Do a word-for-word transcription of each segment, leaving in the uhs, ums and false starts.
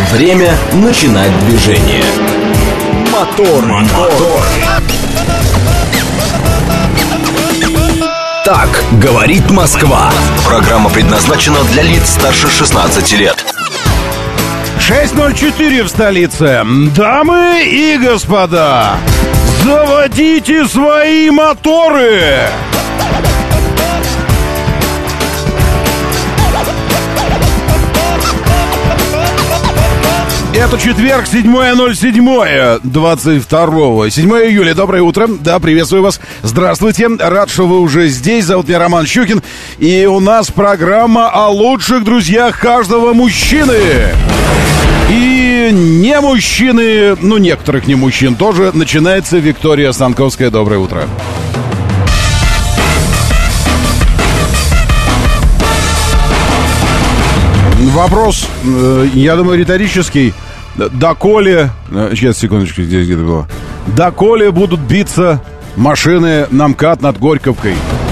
Время начинать движение. Мотор, мотор. Так говорит Москва. Программа предназначена для лиц старше шестнадцати лет. шесть ноль четыре в столице. Дамы и господа, заводите свои моторы! Это четверг, седьмое ноль седьмое двадцать второго. седьмое июля. Доброе утро. Да, приветствую вас. Здравствуйте. Рад, что вы уже здесь. Зовут меня Роман Щукин. И у нас программа о лучших друзьях каждого мужчины. И не мужчины, ну, некоторых не мужчин тоже. Начинается Виктория Станковская. Доброе утро. Вопрос, я думаю, риторический. Доколе... Сейчас, секундочку, здесь где-то было. Доколе будут биться машины на МКАД над Горьковкой?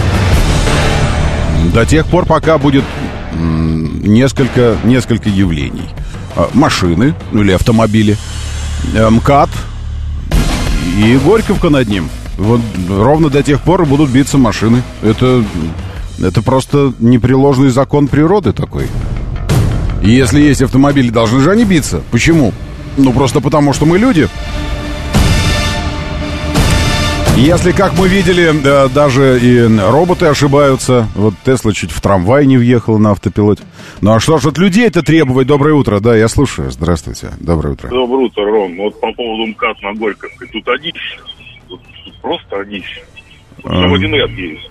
До тех пор, пока будет несколько, несколько явлений. Машины, ну или автомобили, МКАД и Горьковка над ним. Вот ровно до тех пор будут биться машины. Это, это просто непреложный закон природы такой. И если есть автомобили, должны же они биться. Почему? Ну, просто потому, что мы люди. Если, как мы видели, да, даже и роботы ошибаются. Вот Тесла чуть в трамвай не въехала на автопилоте. Ну, а что ж от людей-то требовать? Доброе утро. Да, я слушаю. Здравствуйте. Доброе утро. Доброе утро, Ром. Вот по поводу МКАД на Горьковской. Тут одищ. Тут просто одищ. Там один ряд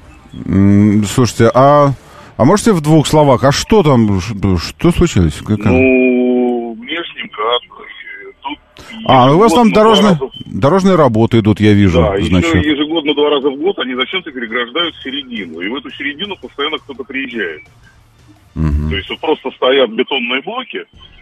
есть. Слушайте, а... А можете в двух словах? А что там? Что, что случилось? Какая? Ну, внешний МКАД. Тут а, у вас там дорожные, раза... дорожные работы идут, я вижу. Да, значит. еще ежегодно два раза в год они зачем-то переграждают середину. И в эту середину постоянно кто-то приезжает. Угу. То есть вот просто стоят бетонные блоки.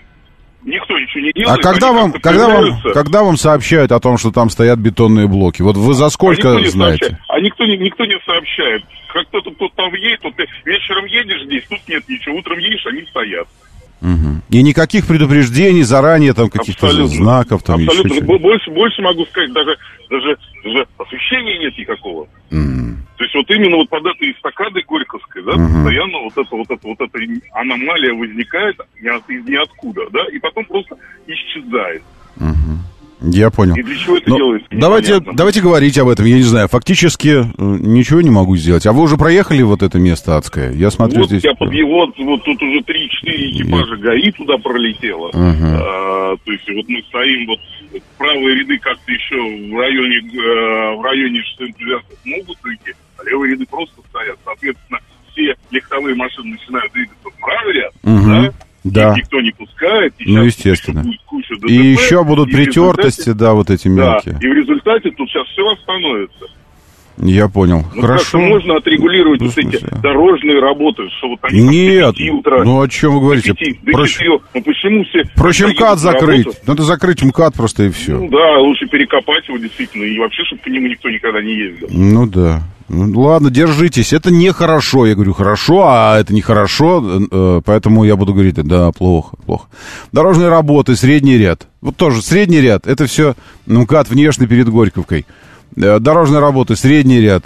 Никто ничего не делает. А когда вам, когда, вам, когда вам сообщают о том, что там стоят бетонные блоки? Вот вы за сколько а знаете? Сообщает. А никто, никто не сообщает. Как кто-то кто там едет, то ты вечером едешь здесь, тут нет ничего. Утром едешь, они стоят. Угу. И никаких предупреждений заранее, там каких-то абсолютно. Знаков, там абсолютно. Еще больше, больше могу сказать, даже, даже, даже освещения нет никакого. Угу. То есть вот именно вот под этой эстакадой Горьковской, да, угу. постоянно вот это, вот это, вот эта аномалия возникает из ниоткуда, да, и потом просто исчезает. Угу. Я понял. И для чего это Но делается? Давайте, давайте говорить об этом, я не знаю, фактически ничего не могу сделать. А вы уже проехали вот это место адское? Я смотрю вот здесь... Я под его, вот тут уже три-четыре экипажа я... ГАИ туда пролетело. Угу. А, то есть вот мы стоим, вот правые ряды как-то еще в районе, в районе что энтузиастов могут уйти, а левые ряды просто стоят. Соответственно, все легковые машины начинают двигаться в правый ряд, угу. да? Да. Их никто не пускает. И ну, естественно. Будет куча ДТП, и еще будут и притертости, да, вот эти мелкие. Да, и в результате тут сейчас все остановится. Я понял. Ну, хорошо. Можно отрегулировать ну, вот эти дорожные работы, что вот они Нет, до пяти утра. Ну о чем вы говорите? До пяти, до Проще... четырех. Ну почему все... Проще МКАД закрыть. Надо закрыть МКАД просто и все. Ну да, лучше перекопать его действительно. И вообще, чтобы по нему никто никогда не ездил. Ну да. Ну, ладно, держитесь. Это нехорошо. Я говорю, хорошо, а это нехорошо. Поэтому я буду говорить, да, плохо, плохо. Дорожные работы, средний ряд. Вот тоже средний ряд. Это все МКАД внешне перед Горьковкой. Дорожные работы, средний ряд.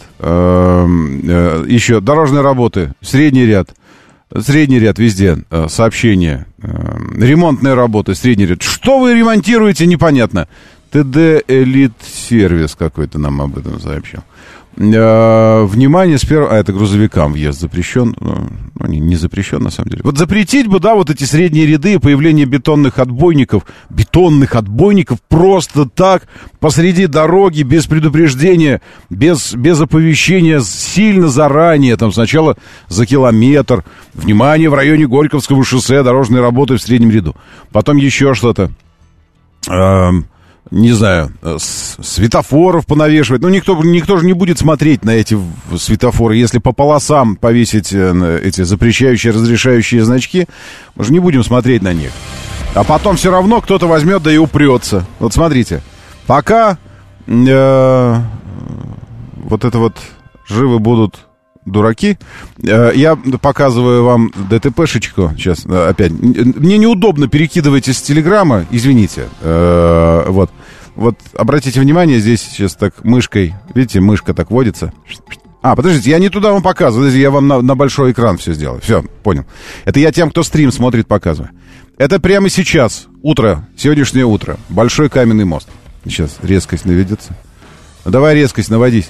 Еще дорожные работы, средний ряд. Средний ряд везде. Сообщения. Ремонтные работы, средний ряд. Что вы ремонтируете, непонятно. ТД Элит Сервис какой-то нам об этом сообщил. Внимание, с первого... А, это грузовикам въезд запрещен. Ну, не, не запрещен, на самом деле. Вот запретить бы, да, вот эти средние ряды и появление бетонных отбойников, бетонных отбойников просто так, посреди дороги, без предупреждения, без, без оповещения, сильно заранее, там сначала за километр. Внимание, в районе Горьковского шоссе дорожные работы в среднем ряду. Потом еще что-то. Эм... Не знаю, светофоров понавешивать. Ну, никто, никто же не будет смотреть на эти светофоры. Если по полосам повесить эти запрещающие, разрешающие значки, мы же не будем смотреть на них. А потом все равно кто-то возьмет, да и упрется. Вот смотрите, пока э, вот это вот живы будут дураки. Я показываю вам ДТПшечку. Сейчас опять. Мне неудобно перекидывать из Телеграма. Извините. Вот. Вот обратите внимание, здесь сейчас так мышкой. Видите, мышка так водится. А, подождите, я не туда вам показываю. Я вам на, на большой экран все сделаю. Все, понял. Это я тем, кто стрим смотрит, показываю. Это прямо сейчас. Утро. Сегодняшнее утро. Большой каменный мост. Сейчас резкость наведется. Давай резкость наводись.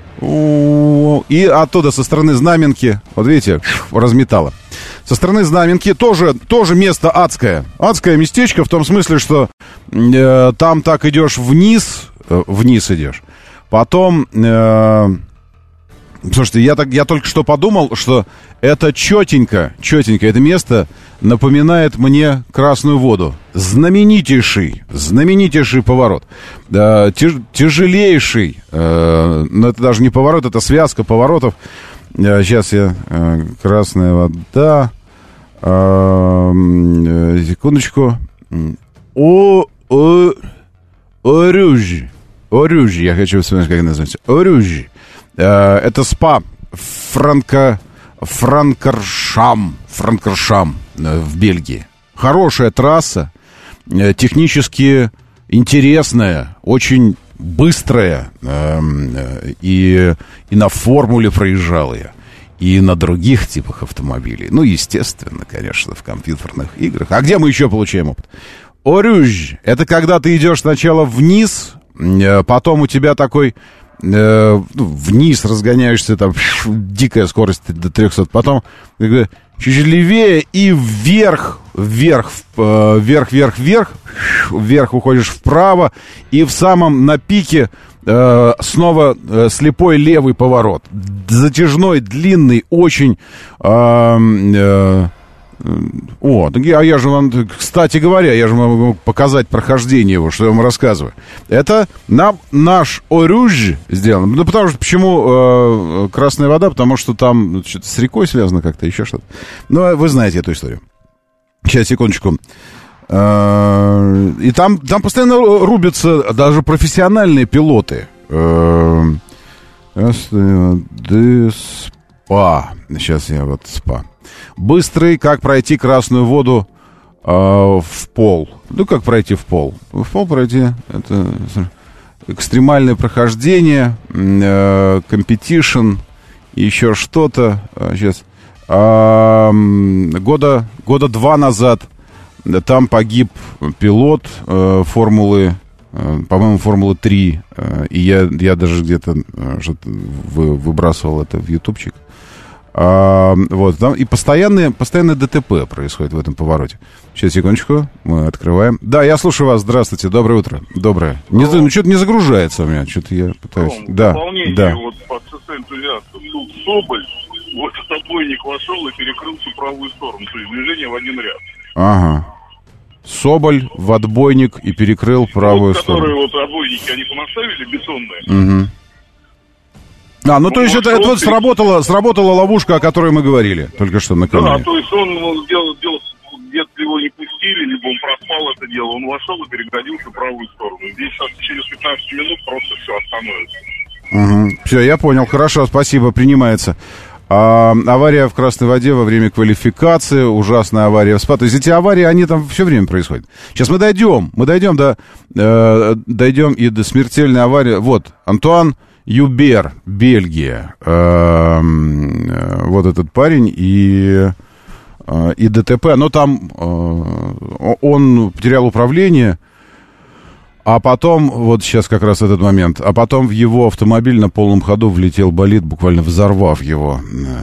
И оттуда, со стороны Знаменки, вот видите, разметало. Со стороны Знаменки тоже, тоже место адское. Адское местечко в том смысле, что э, там так идешь вниз, э, вниз идешь. Потом, э, слушайте, я, так, я только что подумал, что это четенько, четенько, это место напоминает мне Красную воду. Знаменитейший, знаменитейший поворот. Э, тяж, тяжелейший, э, но это даже не поворот, это связка поворотов. Э, сейчас я, э, Красная вода, э, э, секундочку. О, о, Орюж, Орюж, я хочу вспомнить, как это называется. Орюж. Э, это спа Франко... Франкоршам, Франкоршам в Бельгии. Хорошая трасса, технически интересная, очень быстрая. И, и на формуле проезжал я, и на других типах автомобилей. Ну, естественно, конечно, в компьютерных играх. А где мы еще получаем опыт? Орюж. Это когда ты идешь сначала вниз, потом у тебя такой... вниз разгоняешься, там дикая скорость до трехсот, потом чуть левее и вверх, вверх, вверх, вверх, вверх, вверх уходишь вправо, и в самом на пике снова слепой левый поворот, затяжной, длинный, очень... О, а я же вам, кстати говоря, я же могу показать прохождение его, что я вам рассказываю. Это нам наш Орюж сделан. Ну, потому что, почему э, Красная вода? Потому что там ну, что-то с рекой связано как-то, еще что-то. Ну, вы знаете эту историю. Сейчас, секундочку. Э, и там, там постоянно рубятся даже профессиональные пилоты. Э, спа. Сейчас я вот спа. Быстрый, как пройти Красную воду э, в пол. Ну, как пройти в пол? В пол пройти, это экстремальное прохождение, э, компетишн, еще что-то. Сейчас. Э, года, года два назад там погиб пилот э, Формулы, э, по-моему, Формулы три. Э, и я, я даже где-то э, что-то вы, выбрасывал это в ютубчик. А, вот, там и постоянные, постоянные ДТП происходит в этом повороте. Сейчас, секундочку, мы открываем. Да, я слушаю вас, здравствуйте, доброе утро. Доброе. Не, ну, что-то не загружается у меня, что-то я пытаюсь. Ну, да, да. Вот по ЦС энтузиастов. Тут Соболь, вот отбойник вошел и перекрыл всю правую сторону. То есть движение в один ряд. Ага. Соболь в отбойник и перекрыл правую вот, сторону. Которые вот отбойники, они понаставили бетонные. Угу. А, ну, ну то есть это, это вот сработала, сработала ловушка, о которой мы говорили только что накануне. Да, то есть он, он сделал, сделал, где-то его не пустили, либо он проспал это дело, он вошел и переградил всю правую сторону. Здесь сейчас через пятнадцать минут просто все остановится. Угу. Все, я понял, хорошо, спасибо, принимается. А, авария в Красной воде во время квалификации, ужасная авария в СПА. То есть эти аварии, они там все время происходят. Сейчас мы дойдем, мы дойдем до, э, дойдем и до смертельной аварии. Вот, Антуан Юбер, Бельгия, э, э, вот этот парень и, э, и ДТП, но там э, он потерял управление, а потом, вот сейчас как раз этот момент, а потом в его автомобиль на полном ходу влетел болид, буквально взорвав его.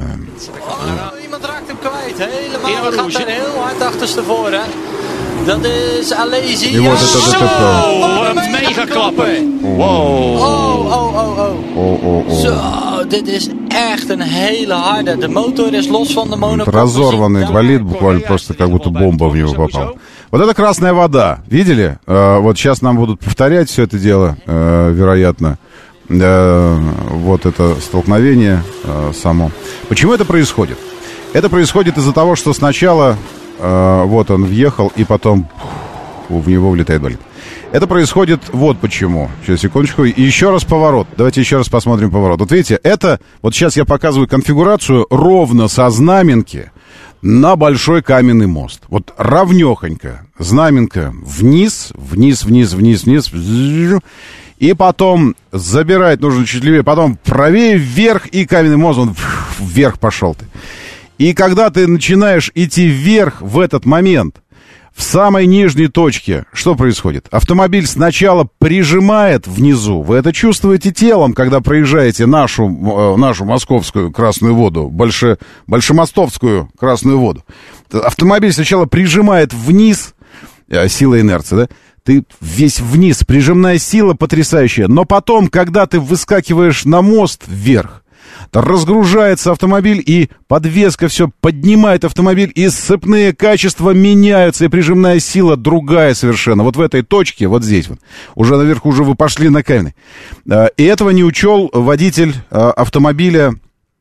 Dat is Alesi. И вот это ДТП. Een mega klappen. Wow. Oh, oh, oh, oh. Oh, oh, oh. Zo, dit is echt een hele harde. De motor is los van de monocoque. Разорванный болид, буквально просто как будто бомба в него попала. Вот это Красная вода. Видели? Э, вот сейчас нам будут повторять все это дело, э, вероятно. Э, вот это столкновение э, само. Почему это происходит? Это происходит из-за того, что сначала... Вот он въехал, и потом в него влетает болид. Это происходит вот почему. Сейчас, секундочку. И еще раз поворот. Давайте еще раз посмотрим поворот. Вот видите, это... Вот сейчас я показываю конфигурацию ровно со знаменки на большой каменный мост. Вот равнехонько. Знаменка вниз, вниз, вниз, вниз, вниз. И потом забирать нужно чуть левее. Потом правее, вверх, и каменный мост, он вверх пошел ты. И когда ты начинаешь идти вверх в этот момент, в самой нижней точке, что происходит? Автомобиль сначала прижимает внизу. Вы это чувствуете телом, когда проезжаете нашу, нашу московскую Красную Воду, больше, Большемостовскую Красную Воду. Автомобиль сначала прижимает вниз, сила инерции, да? Ты весь вниз, прижимная сила потрясающая. Но потом, когда ты выскакиваешь на мост вверх, разгружается автомобиль, и подвеска все поднимает автомобиль, и сцепные качества меняются, и прижимная сила другая совершенно. Вот в этой точке, вот здесь вот, уже наверху уже вы пошли на камень. И этого не учел водитель автомобиля.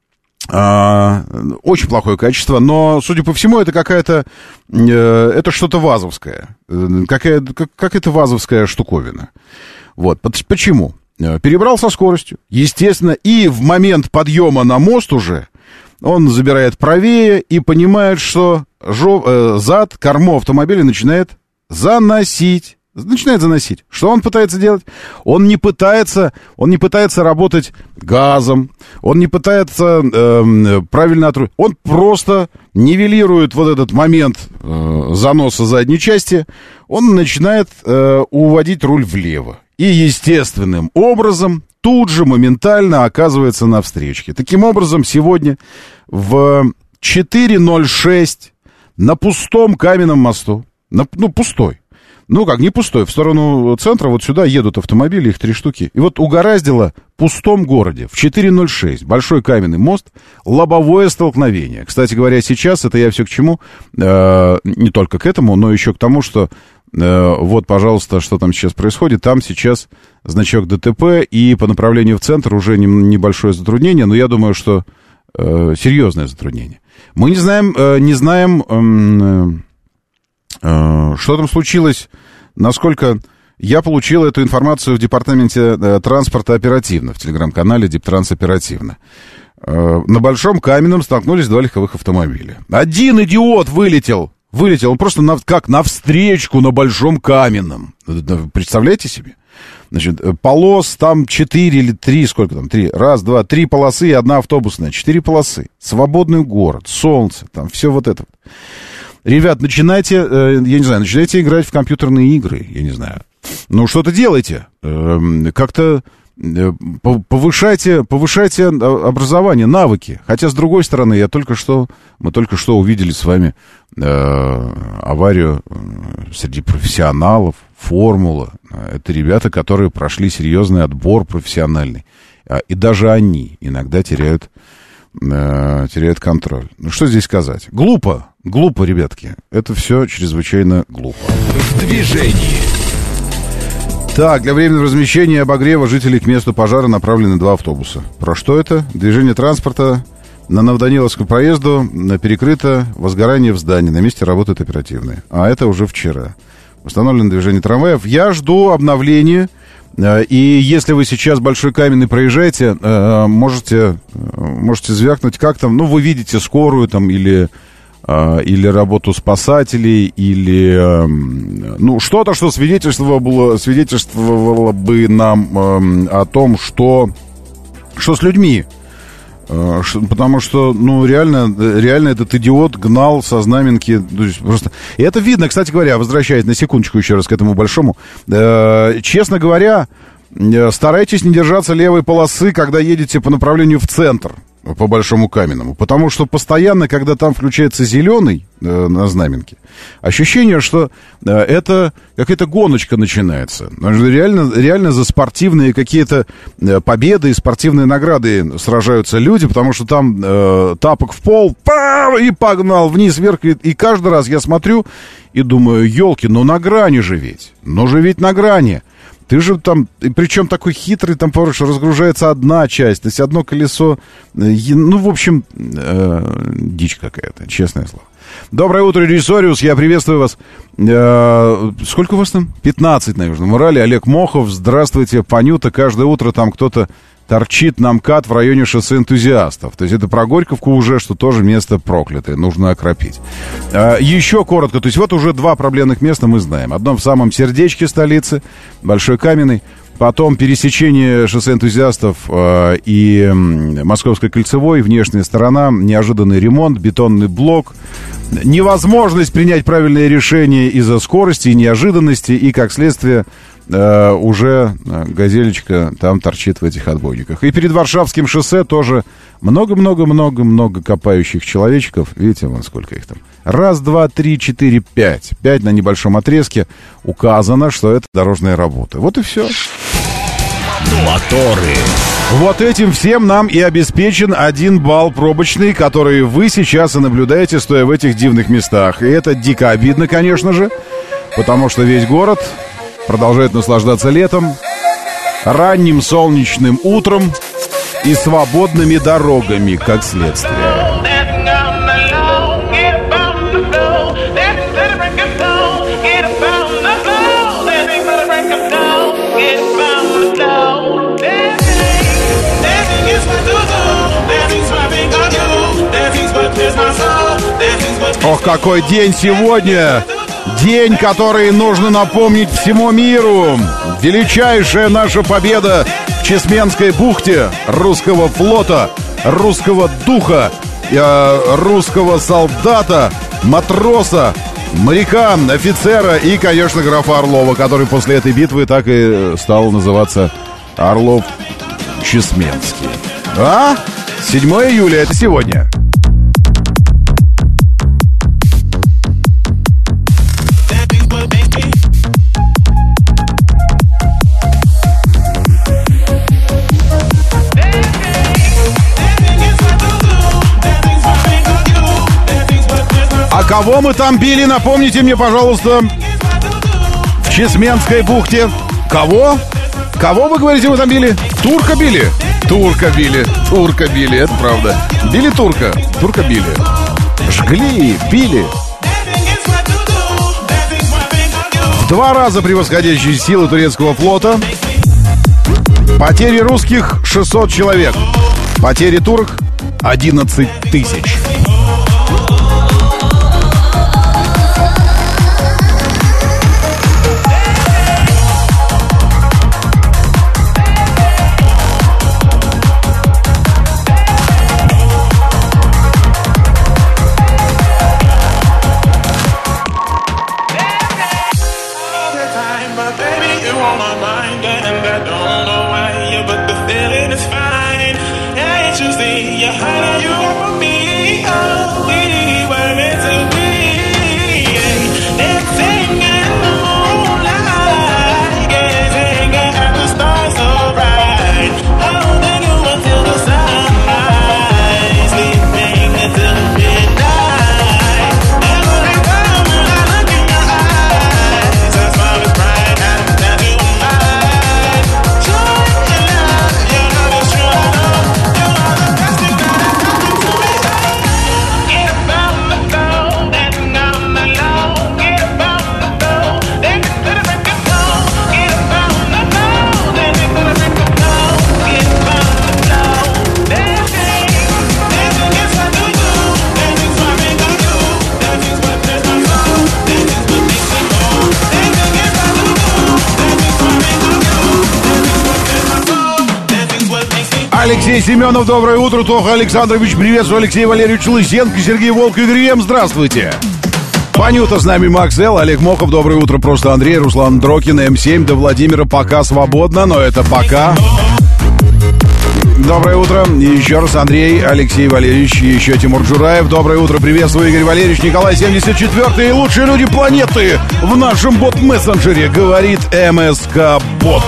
Очень плохое качество, но, судя по всему, это какая-то, это что-то вазовское, какая-то, какая-то вазовская штуковина. Вот, почему? Перебрал со скоростью, естественно, и в момент подъема на мост уже он забирает правее и понимает, что жо, э, зад, корму автомобиля начинает заносить. Начинает заносить. Что он пытается делать? Он не пытается, он не пытается работать газом, он не пытается э, правильно отрубить. Он просто нивелирует вот этот момент э, заноса задней части, он начинает э, уводить руль влево. И естественным образом тут же моментально оказывается на встречке. Таким образом, сегодня в четыре ноль шесть на пустом каменном мосту, на, ну, пустой, ну как, не пустой, в сторону центра вот сюда едут автомобили, их три штуки. И вот угораздило в пустом городе в четыре ноль шесть, большой каменный мост, лобовое столкновение. Кстати говоря, сейчас, это я все к чему, э, не только к этому, но еще к тому, что э, вот, пожалуйста, что там сейчас происходит. Там сейчас значок ДТП, и по направлению в центр уже не, небольшое затруднение, но я думаю, что э, серьезное затруднение. Мы не знаем, э, не знаем... Э, Что там случилось? Насколько я получил эту информацию в департаменте э, транспорта оперативно, в телеграм-канале Диптранс оперативно. Э, на Большом Каменном столкнулись два легковых автомобиля. Один идиот вылетел, вылетел, он просто на, как навстречку на Большом Каменном. Представляете себе? Значит, полос там четыре или три, сколько там, три, раз, два, три полосы и одна автобусная, четыре полосы. Свободный город, солнце, там все вот это вот. Ребят, начинайте, э, я не знаю, начинайте играть в компьютерные игры, я не знаю. Ну, что-то делайте. Э, как-то э, повышайте, повышайте образование, навыки. Хотя, с другой стороны, я только что, мы только что увидели с вами э, аварию среди профессионалов, формула. Это ребята, которые прошли серьезный отбор профессиональный. И даже они иногда теряют, э, теряют контроль. Ну, что здесь сказать? Глупо. Глупо, ребятки. Это все чрезвычайно глупо. В движении. Так, для временного размещения и обогрева жителей к месту пожара направлены два автобуса. Про что это? Движение транспорта на Новоданиловском проезду перекрыто, возгорание в здании. На месте работают оперативные. А это уже вчера. Установлено движение трамваев. Я жду обновления. И если вы сейчас Большой Каменный проезжаете, можете, можете звякнуть, как там, ну, вы видите скорую там или... или работу спасателей, или, ну, что-то, что свидетельствовало, свидетельствовало бы нам о том, что, что с людьми. Потому что, ну, реально, реально этот идиот гнал со знаменки. То есть просто... И это видно, кстати говоря, возвращаясь на секундочку еще раз к этому большому. Честно говоря, старайтесь не держаться левой полосы, когда едете по направлению в центр. По Большому Каменному. Потому что постоянно, когда там включается зеленый э, на знаменке, ощущение, что э, это какая-то гоночка начинается. Реально, реально за спортивные какие-то э, победы и спортивные награды сражаются люди, потому что там э, тапок в пол, и погнал вниз, вверх. И, и каждый раз я смотрю и думаю, елки, ну на грани же ведь. Ну же ведь на грани. Ты же там, причем такой хитрый там поворот, что разгружается одна часть, то есть одно колесо, ну, в общем, э, дичь какая-то, честное слово. Доброе утро, Ресориус, я приветствую вас. Э, сколько у вас там? пятнадцать на Южном Урале. Олег Мохов, здравствуйте. Панюта, каждое утро там кто-то торчит на МКАД в районе шоссе Энтузиастов. То есть это про Горьковку уже, что тоже место проклятое, нужно окропить. Э, еще коротко, то есть вот уже два проблемных места мы знаем. Одно в самом сердечке столицы, Большой Каменный. Потом пересечение шоссе Энтузиастов э, и Московской кольцевой, внешняя сторона, неожиданный ремонт, бетонный блок, невозможность принять правильное решение из-за скорости и неожиданности, и, как следствие, э, уже газелечка там торчит в этих отбойниках. И перед Варшавским шоссе тоже много-много-много-много копающих человечков. Видите, вон сколько их там. Раз, два, три, четыре, пять. Пять на небольшом отрезке указано, что это дорожная работа. Вот и все. Моторы. Вот этим всем нам и обеспечен один балл пробочный, который вы сейчас и наблюдаете, стоя в этих дивных местах. И это дико обидно, конечно же, потому что весь город продолжает наслаждаться летом, ранним солнечным утром и свободными дорогами, как следствие. Ох, какой день сегодня! День, который нужно напомнить всему миру. Величайшая наша победа в Чесменской бухте русского флота, русского духа, э, русского солдата, матроса, моряка, офицера и, конечно, графа Орлова, который после этой битвы так и стал называться Орлов Чесменский. А? седьмое июля, это сегодня. А кого мы там били, напомните мне, пожалуйста, в Чесменской бухте? Кого? Кого, вы говорите, мы там били? Турка били? Турка били, турка били, это правда. Били турка, турка били. Жгли, били. В два раза превосходящие силы турецкого флота. Потери русских шестьсот человек. Потери турок одиннадцать тысяч. Алексей Семенов, доброе утро. Тоха Александрович, приветствую. Алексей Валерьевич Лысенко, Сергей Волк, Игорь Ем, здравствуйте. Панюта с нами, Макс Эл, Олег Мохов, доброе утро. Просто Андрей, Руслан Дрокин, Эм семь, до Владимира пока свободно, но это пока. Доброе утро. И еще раз Андрей, Алексей Валерьевич и еще Тимур Джураев. Доброе утро. Приветствую, Игорь Валерьевич, Николай семьдесят четвёртый. Лучшие люди планеты в нашем бот-мессенджере, говорит эм эс ка-бот.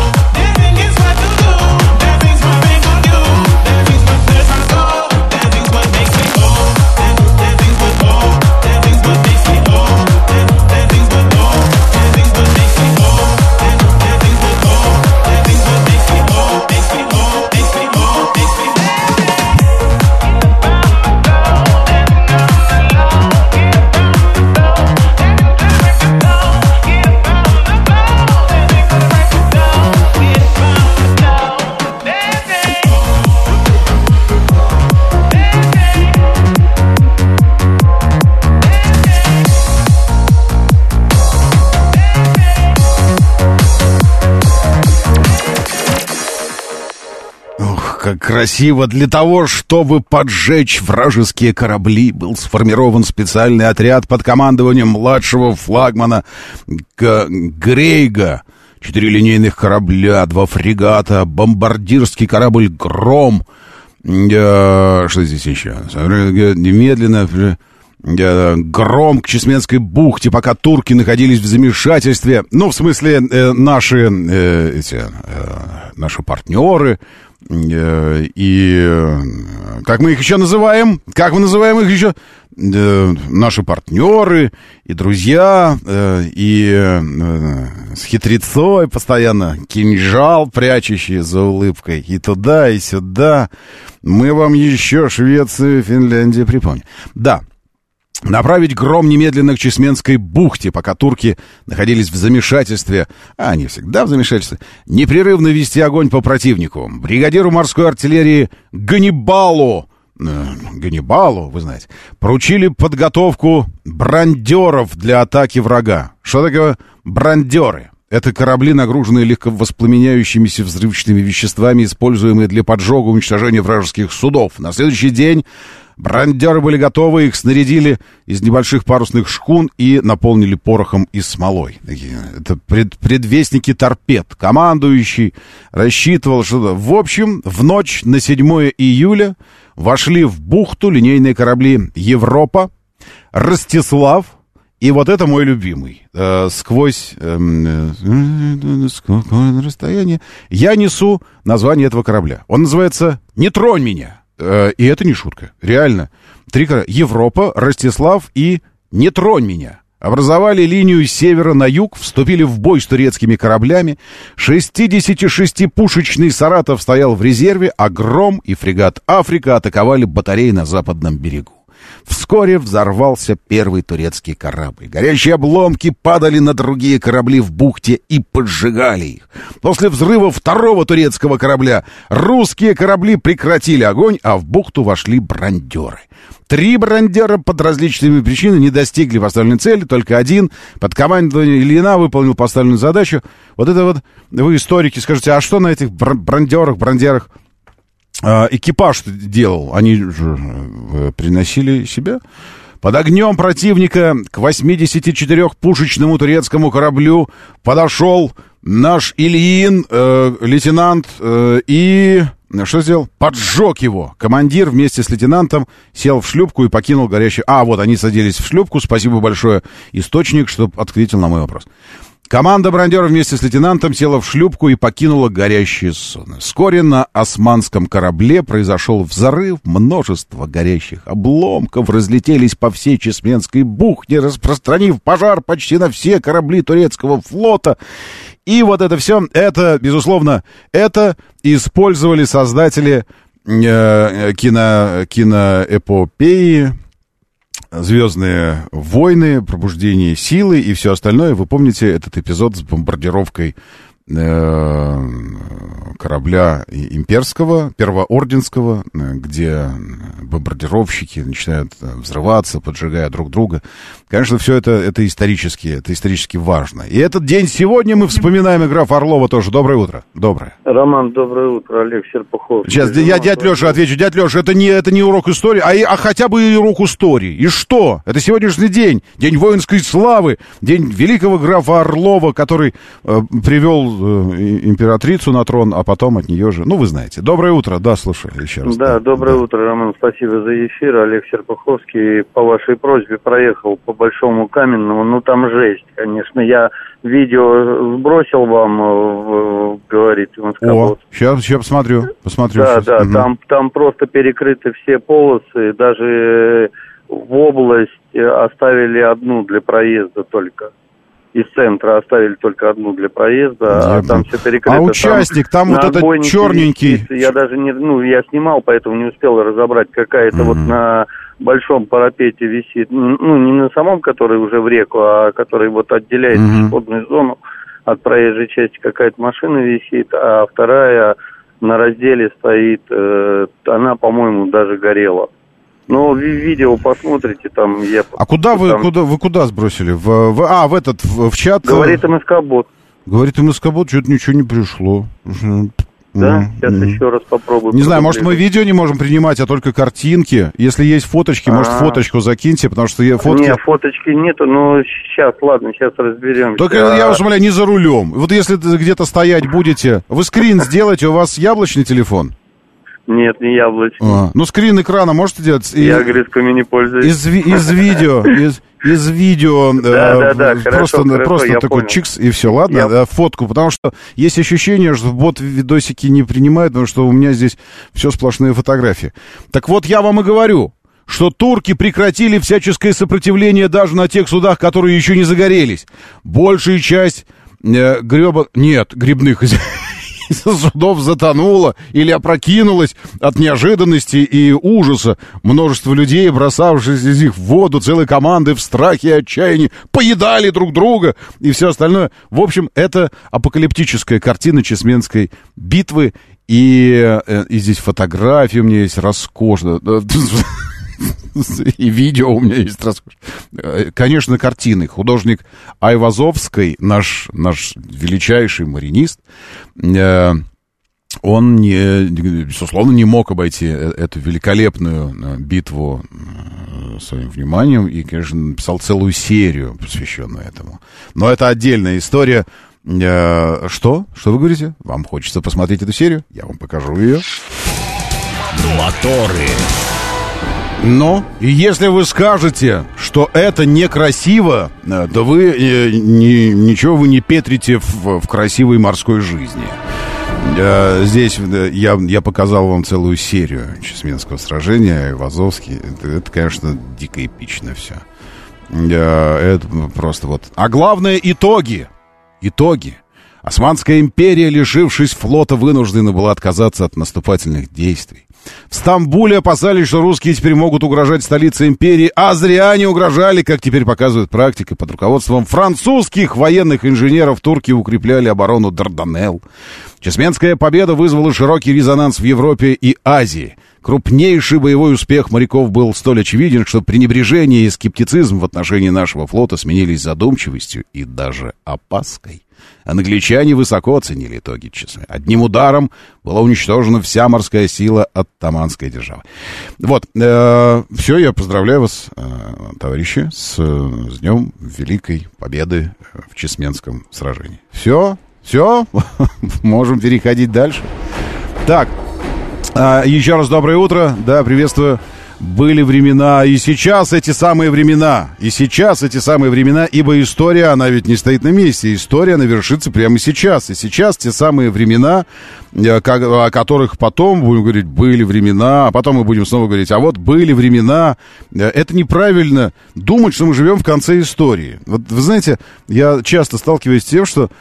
как красиво! Для того, чтобы поджечь вражеские корабли, был сформирован специальный отряд под командованием младшего флагмана Г- Грейга. Четыре линейных корабля, два фрегата, бомбардирский корабль «Гром». Э, что здесь еще? Немедленно... Гром к Чесменской бухте, пока турки находились в замешательстве. Ну, в смысле, э, наши, э, эти, э, наши партнеры. Э, и э, как мы их еще называем? Как мы называем их еще? Э, наши партнеры и друзья. Э, и э, с хитрецой постоянно кинжал, прячущий за улыбкой. И туда, и сюда. Мы вам еще Швецию, Финляндию припомним. Да. Направить «Гром» немедленно к Чесменской бухте, пока турки находились в замешательстве, а они всегда в замешательстве, непрерывно вести огонь по противнику. Бригадиру морской артиллерии Ганнибалу, э, Ганнибалу, вы знаете, поручили подготовку брандеров для атаки врага. Что такое брандеры? Это корабли, нагруженные легковоспламеняющимися взрывчатыми веществами, используемые для поджога и уничтожения вражеских судов. На следующий день брандеры были готовы, их снарядили из небольших парусных шхун и наполнили порохом и смолой. Это пред, предвестники торпед. Командующий рассчитывал, что... В общем, в ночь на седьмое июля вошли в бухту линейные корабли «Европа», «Ростислав», и вот это мой любимый. Э, сквозь э, э, сквозь расстояние я несу название этого корабля. Он называется «Не тронь меня». Э, и это не шутка. Реально. Три корабля. Европа, Ростислав и «Не тронь меня». Образовали линию с севера на юг, вступили в бой с турецкими кораблями. шестидесятишестипушечный «Саратов» стоял в резерве, а «Гром» и фрегат «Африка» атаковали батареи на западном берегу. Вскоре взорвался первый турецкий корабль. Горящие обломки падали на другие корабли в бухте и поджигали их. После взрыва второго турецкого корабля русские корабли прекратили огонь, а в бухту вошли брандеры. Три брандера под различными причинами не достигли поставленной цели, только один под командованием Ильина выполнил поставленную задачу. Вот это вот вы, историки, скажете, а что на этих брандерах, брандерах экипаж делал? Они же приносили себя. Под огнем противника к восьмидесятичетырёхпушечному турецкому кораблю подошел наш Ильин, э, лейтенант, э, и... Что сделал? Поджег его. Командир вместе с лейтенантом сел в шлюпку и покинул горящий... А, вот они садились в шлюпку. Спасибо большое, источник, что ответил на мой вопрос. Команда брандеров вместе с лейтенантом села в шлюпку и покинула горящее судно. Вскоре на османском корабле произошел взрыв, множество горящих обломков разлетелись по всей Чесменской бухте, распространив пожар почти на все корабли турецкого флота. И вот это все, это, безусловно, это использовали создатели э, кино, киноэпопеи, «Звездные войны», «Пробуждение силы» и все остальное. Вы помните этот эпизод с бомбардировкой э, корабля имперского, первоорденского, где бомбардировщики начинают взрываться, поджигая друг друга. Конечно, все это, это исторически, это исторически важно. И этот день сегодня мы вспоминаем, и граф Орлова тоже. Доброе утро. Доброе. Роман, доброе утро. Олег Серпуховский. Сейчас я дядь Леша отвечу. Дядь Леша, это не, это не урок истории, а, а хотя бы и урок истории. И что? Это сегодняшний день. День воинской славы. День великого графа Орлова, который э, привел э, императрицу на трон, а потом от нее же... Ну, вы знаете. Доброе утро. Да, слушай, еще раз. Да, да. доброе да. утро, Роман. Спасибо за эфир. Олег Серпуховский по вашей просьбе проехал по Большому Каменному. Ну, там жесть, конечно. Я видео сбросил вам, говорит Москва. Сейчас, сейчас посмотрю. посмотрю да, сейчас. да, угу. там, там просто перекрыты все полосы. Даже в область оставили одну для проезда только. Из центра оставили только одну для проезда, я а там все перекрыто. А участник, там, там вот этот черненький... Висит. Я даже не... Ну, я снимал, поэтому не успел разобрать, какая-то mm-hmm. вот на большом парапете висит. Ну, не на самом, который уже в реку, а который вот отделяет mm-hmm. пешеходную зону от проезжей части. Какая-то машина висит, а вторая на разделе стоит. Э, она, по-моему, даже горела. Но видео посмотрите, там я... А куда вы, там... куда, вы куда сбросили? В, в, а, в этот, в, в чат? Говорит МСК-бот. Говорит МСК-бот, что-то ничего не пришло. да? Сейчас mm-hmm. еще раз попробую. Не знаю, может, мы видео не можем принимать, а только картинки. Если есть фоточки, А-а-а. может, фоточку закиньте, потому что я фотки... Нет, фоточки нету, но сейчас, ладно, сейчас разберемся. Только а... я вас умоляю, не за рулем. Вот если где-то стоять будете, вы скрин сделаете, у вас яблочный телефон? Нет, не яблочный. А, ну, скрин экрана можете делать? Я грисками не пользуюсь. Из, из видео, из, из видео да, э, да, да, просто, хорошо, просто хорошо, такой понял. чикс, и все, ладно, я... да, фотку, потому что есть ощущение, что бот видосики не принимает, потому что у меня здесь все сплошные фотографии. Так вот, я вам и говорю, что турки прекратили всяческое сопротивление даже на тех судах, которые еще не загорелись. Большая часть э, греба... Нет, грибных... судов затонуло или опрокинулось от неожиданности и ужаса. Множество людей, бросавшись из них в воду, целые команды в страхе и отчаянии поедали друг друга и все остальное. В общем, это апокалиптическая картина Чесменской битвы. И, и здесь фотографии у меня есть роскошно. И видео у меня есть роскошно. Конечно, картины. Художник Айвазовский, наш, наш величайший маринист, он, не, безусловно, не мог обойти эту великолепную битву своим вниманием и, конечно, написал целую серию, посвященную этому. Но это отдельная история. Что? Что вы говорите? Вам хочется посмотреть эту серию? Я вам покажу ее. Моторы. Но, и если вы скажете, что это некрасиво, то вы э, ни, ничего вы не петрите в, в красивой морской жизни. Э, здесь э, я, я показал вам целую серию Чесменского сражения, Айвазовский. Это, это, конечно, дико эпично все. Э, это просто вот... А главное, итоги. Итоги. Османская империя, лишившись флота, вынуждена была отказаться от наступательных действий. В Стамбуле опасались, что русские теперь могут угрожать столице империи, а зря они угрожали, как теперь показывает практика. Под руководством французских военных инженеров турки укрепляли оборону Дарданелл. Чесменская победа вызвала широкий резонанс в Европе и Азии. Крупнейший боевой успех моряков был столь очевиден, что пренебрежение и скептицизм в отношении нашего флота сменились задумчивостью и даже опаской. Англичане высоко оценили итоги Чесменской. Одним ударом была уничтожена вся морская сила оттоманской державы. Вот, э, все, я поздравляю вас, э, товарищи, с, с Днем Великой Победы в Чесменском сражении. Все, все, можем переходить дальше. Так, э, еще раз доброе утро, да, приветствую. Были времена, и сейчас эти самые времена, и сейчас эти самые времена, ибо история, она ведь не стоит на месте, история, она вершится прямо сейчас, и сейчас те самые времена, о которых потом будем говорить, были времена, а потом мы будем снова говорить, а вот были времена, это неправильно думать, что мы живем в конце истории. Вот вы знаете, я часто сталкиваюсь с тем, что,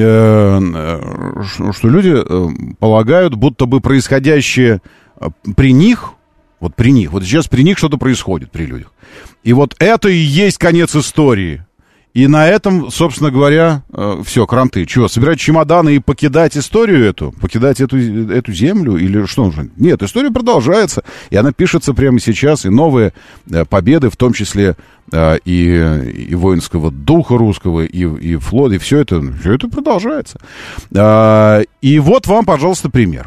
что люди полагают, будто бы происходящее при них, вот при них, вот сейчас при них что-то происходит, при людях. И вот это и есть конец истории. И на этом, собственно говоря, э, все, кранты. Чего, собирать чемоданы и покидать историю эту? Покидать эту, эту землю? Или что? Нет, история продолжается. И она пишется прямо сейчас. И новые э, победы, в том числе э, и, и воинского духа русского, и, и флота, и все это, все это продолжается. Э, и вот вам, пожалуйста, пример.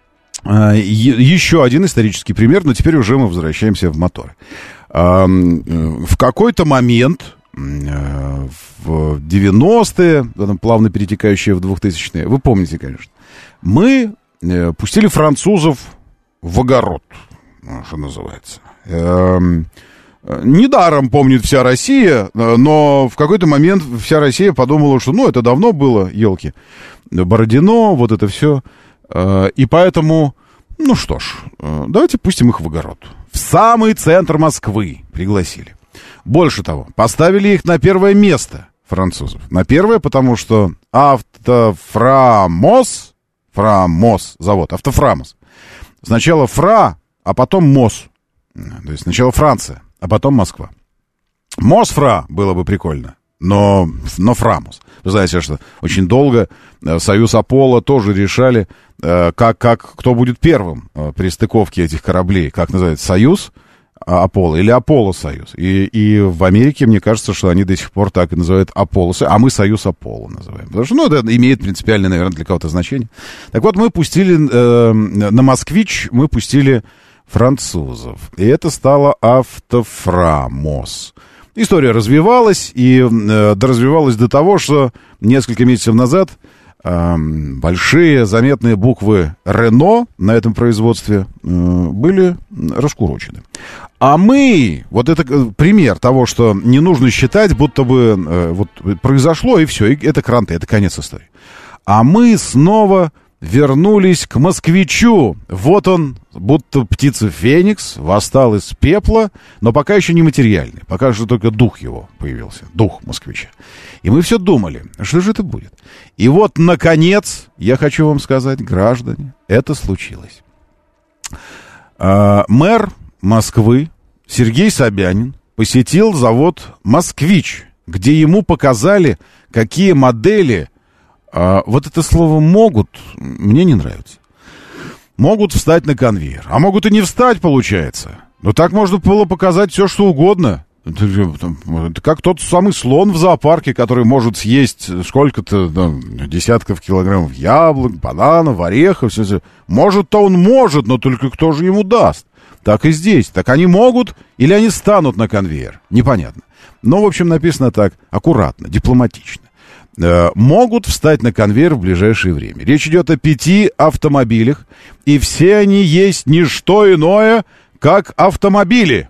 Еще один исторический пример, но теперь уже мы возвращаемся в моторы. В какой-то момент, в девяностые, плавно перетекающие в двухтысячные, вы помните, конечно, мы пустили французов в огород, что называется. Недаром помнит вся Россия, но в какой-то момент вся Россия подумала, что, ну, это давно было, елки, Бородино, вот это все. И поэтому, ну что ж, давайте пустим их в огород. В самый центр Москвы пригласили. Больше того, поставили их на первое место, французов. На первое, потому что Автофрамос, Фрамос, завод, Автофрамос. Сначала Фра, а потом Мос. То есть сначала Франция, а потом Москва. Мосфра было бы прикольно. Но, но Фрамус. Вы знаете, что очень долго Союз Аполло тоже решали, как, как, кто будет первым при стыковке этих кораблей. Как называется? Союз, Аполло или Аполло-союз. И, и в Америке, мне кажется, что они до сих пор так и называют Аполло, а мы союз Аполло называем. Потому что, ну, это имеет принципиальное, наверное, для кого-то значение. Так вот, мы пустили э, на «Москвич», мы пустили французов. И это стало Автофрамос. История развивалась, и э, доразвивалась до того, что несколько месяцев назад э, большие заметные буквы «Рено» на этом производстве э, были раскурочены. А мы, вот это пример того, что не нужно считать, будто бы э, вот произошло, и все, и это кранты, это конец истории. А мы снова вернулись к «Москвичу». Вот он, будто птица Феникс, восстал из пепла, но пока еще не материальный. Пока что только дух его появился, дух «Москвича». И мы все думали, что же это будет. И вот, наконец, я хочу вам сказать, граждане, это случилось. А, мэр Москвы Сергей Собянин посетил завод «Москвич», где ему показали, какие модели... А, вот это слово «могут» мне не нравится. Могут встать на конвейер. А могут и не встать, получается. Но так можно было показать все, что угодно. Это, это как тот самый слон в зоопарке, который может съесть сколько-то там, десятков килограммов яблок, бананов, орехов. Все, все. Может-то он может, но только кто же ему даст? Так и здесь. Так они могут или они станут на конвейер? Непонятно. Но, в общем, написано так, аккуратно, дипломатично. Могут встать на конвейер в ближайшее время. Речь идет о пяти автомобилях, и все они есть не что иное, как автомобили.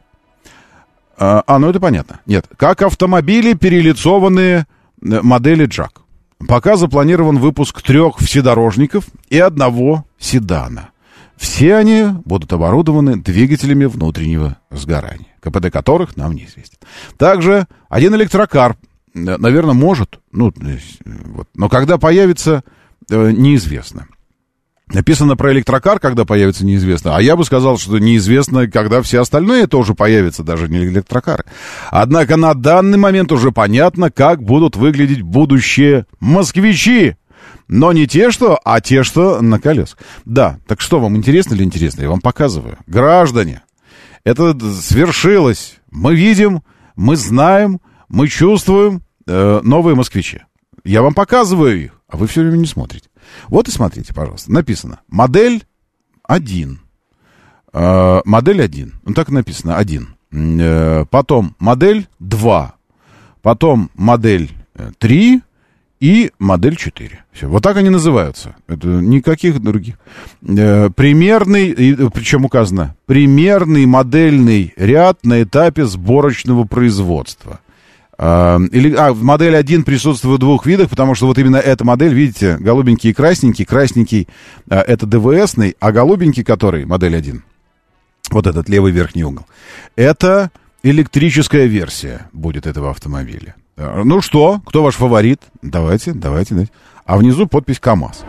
А, а, ну это понятно. Нет, как автомобили, перелицованные модели Джак. Пока запланирован выпуск трех вседорожников и одного седана. Все они будут оборудованы двигателями внутреннего сгорания, КПД которых нам неизвестен. Также один электрокар, наверное, может, ну, вот, но когда появится, неизвестно. Написано про электрокар, когда появится, неизвестно. А я бы сказал, что неизвестно, когда все остальные тоже появятся, даже не электрокары. Однако на данный момент уже понятно, как будут выглядеть будущие москвичи. Но не те, что, а те, что на колесах. Да, так что, вам интересно или интересно? Я вам показываю. Граждане, это свершилось. Мы видим, мы знаем, мы чувствуем э, новые москвичи. Я вам показываю их, а вы все время не смотрите. Вот и смотрите, пожалуйста. Написано модель один. Э, модель один. Ну, так и написано, один. Э, потом модель два. Потом модель три и модель четыре. Все. Вот так они называются. Это никаких других. Э, примерный, причем указано, примерный модельный ряд на этапе сборочного производства. Или, а, в модели один присутствует в двух видах, потому что вот именно эта модель, видите, голубенький и красненький. Красненький а, это ДВСный, а голубенький, который, модель один, вот этот левый верхний угол, это электрическая версия будет этого автомобиля. А, ну что, кто ваш фаворит? Давайте, давайте, давайте. А внизу подпись КамАЗ.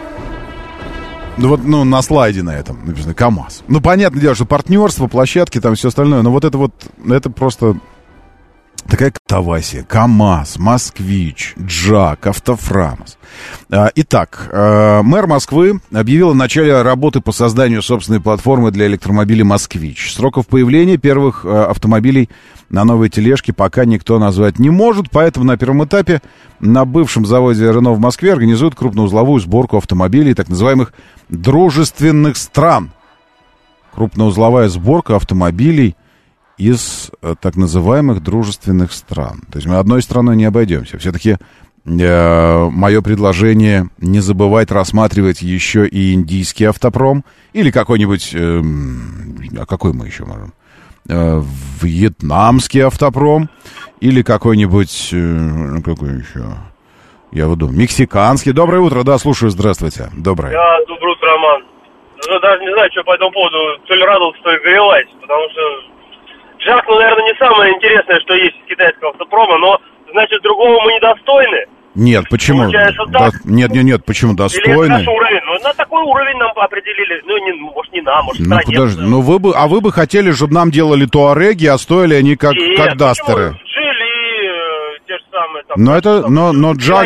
Ну вот, ну, на слайде на этом написано КамАЗ. Ну, понятное дело, что партнерство, площадки, там все остальное, но вот это вот, это просто... Такая катавасия. КамАЗ, Москвич, Джак, Автофрамос. Итак, мэр Москвы объявил о начале работы по созданию собственной платформы для электромобилей «Москвич». Сроков появления первых автомобилей на новой тележке пока никто назвать не может, поэтому на первом этапе на бывшем заводе «Рено» в Москве организуют крупноузловую сборку автомобилей так называемых дружественных стран. Крупноузловая сборка автомобилей из так называемых дружественных стран. То есть мы одной страной не обойдемся. Все-таки э, мое предложение не забывать рассматривать еще и индийский автопром или какой-нибудь... Э, а какой мы еще можем? Э, вьетнамский автопром или какой-нибудь... Э, какой еще? Я вот думаю, мексиканский. Доброе утро, да, слушаю, здравствуйте. Доброе. Да, доброе утро, Роман. Ну, даже не знаю, что по этому поводу, то ли радоваться, то ли горевать, потому что... Джак, ну, наверное, не самое интересное, что есть из китайского автопрома, но, значит, другого мы недостойны. Нет, почему? Получается Да, так? нет, нет, нет, почему достойны? Или это наш уровень? Ну, на такой уровень нам определили. Ну, не, может, не нам, может, Ну, стране. подожди, ну вы бы, а вы бы хотели, чтобы нам делали туареги, а стоили они как, Нет, как дастеры? Жили, э, те же самые там. Но это, там, но, но Джак, Айди,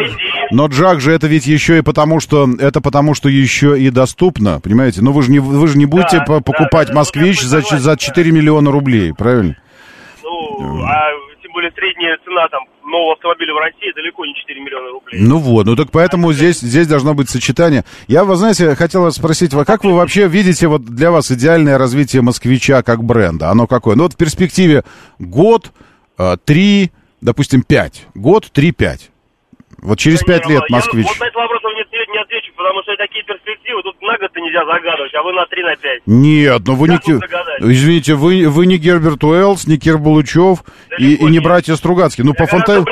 Но, Джак же, это ведь еще и потому, что это потому, что еще и доступно, понимаете? Ну, вы же не, вы же не будете да, по- покупать да, да, москвич да, за, согласен, за четыре миллиона рублей, правильно? Ну, а тем более средняя цена там нового автомобиля в России далеко не четыре миллиона рублей. Ну вот, ну так поэтому здесь, здесь должно быть сочетание. Я, вы знаете, хотел вас спросить, вы как вы вообще видите вот для вас идеальное развитие москвича как бренда? Оно какое? Ну вот в перспективе год, три, допустим, пять. Год, три, пять. Вот через пять лет москвич. Я, вот на этот вопрос вам не, не отвечу, потому что такие перспективы тут на год-то нельзя загадывать, а вы на три, на пять. Нет, ну вы как не... Извините, вы, вы не Герберт Уэллс, не Кир Булычев и, и не братья Стругацкие. Ну, по фантазии...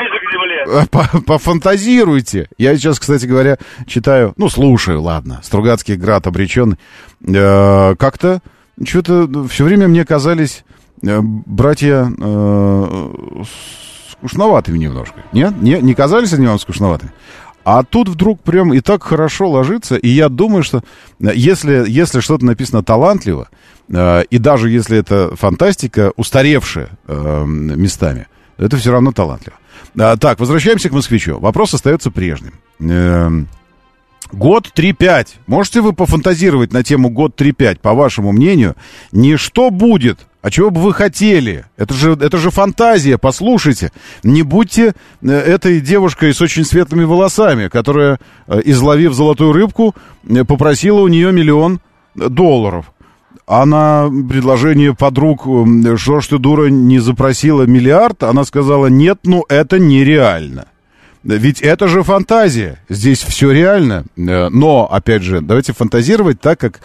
Пофантазируйте. Я сейчас, кстати говоря, читаю, ну, слушаю, ладно, Стругацкий град обреченный. Э, как-то, что-то все время мне казались э, братья э, скучноватыми немножко. Нет? Не, не казались они вам скучноватыми? А тут вдруг прям и так хорошо ложится, и я думаю, что если, если что-то написано талантливо, э, и даже если это фантастика, устаревшая э, местами, это все равно талантливо. А, так, возвращаемся к москвичу. Вопрос остается прежним. Эм, год три-пять. Можете вы пофантазировать на тему год три-пять, по вашему мнению? Не что будет, а чего бы вы хотели? Это же, это же фантазия, послушайте. Не будьте э, этой девушкой с очень светлыми волосами, которая, э, изловив золотую рыбку, э, попросила у нее миллион долларов. А на предложение подруг, что ж ты, дура, не запросила миллиард, она сказала, нет, ну это нереально. Ведь это же фантазия, здесь все реально. Но, опять же, давайте фантазировать так, как,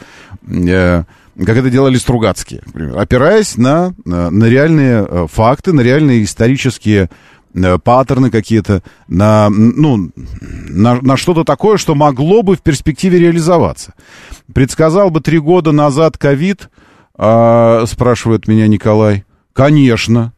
как это делали Стругацкие, например, опираясь на, на реальные факты, на реальные исторические паттерны какие-то, на, ну, на, на что-то такое, что могло бы в перспективе реализоваться. Предсказал бы три года назад ковид, а, спрашивает меня Николай. Конечно.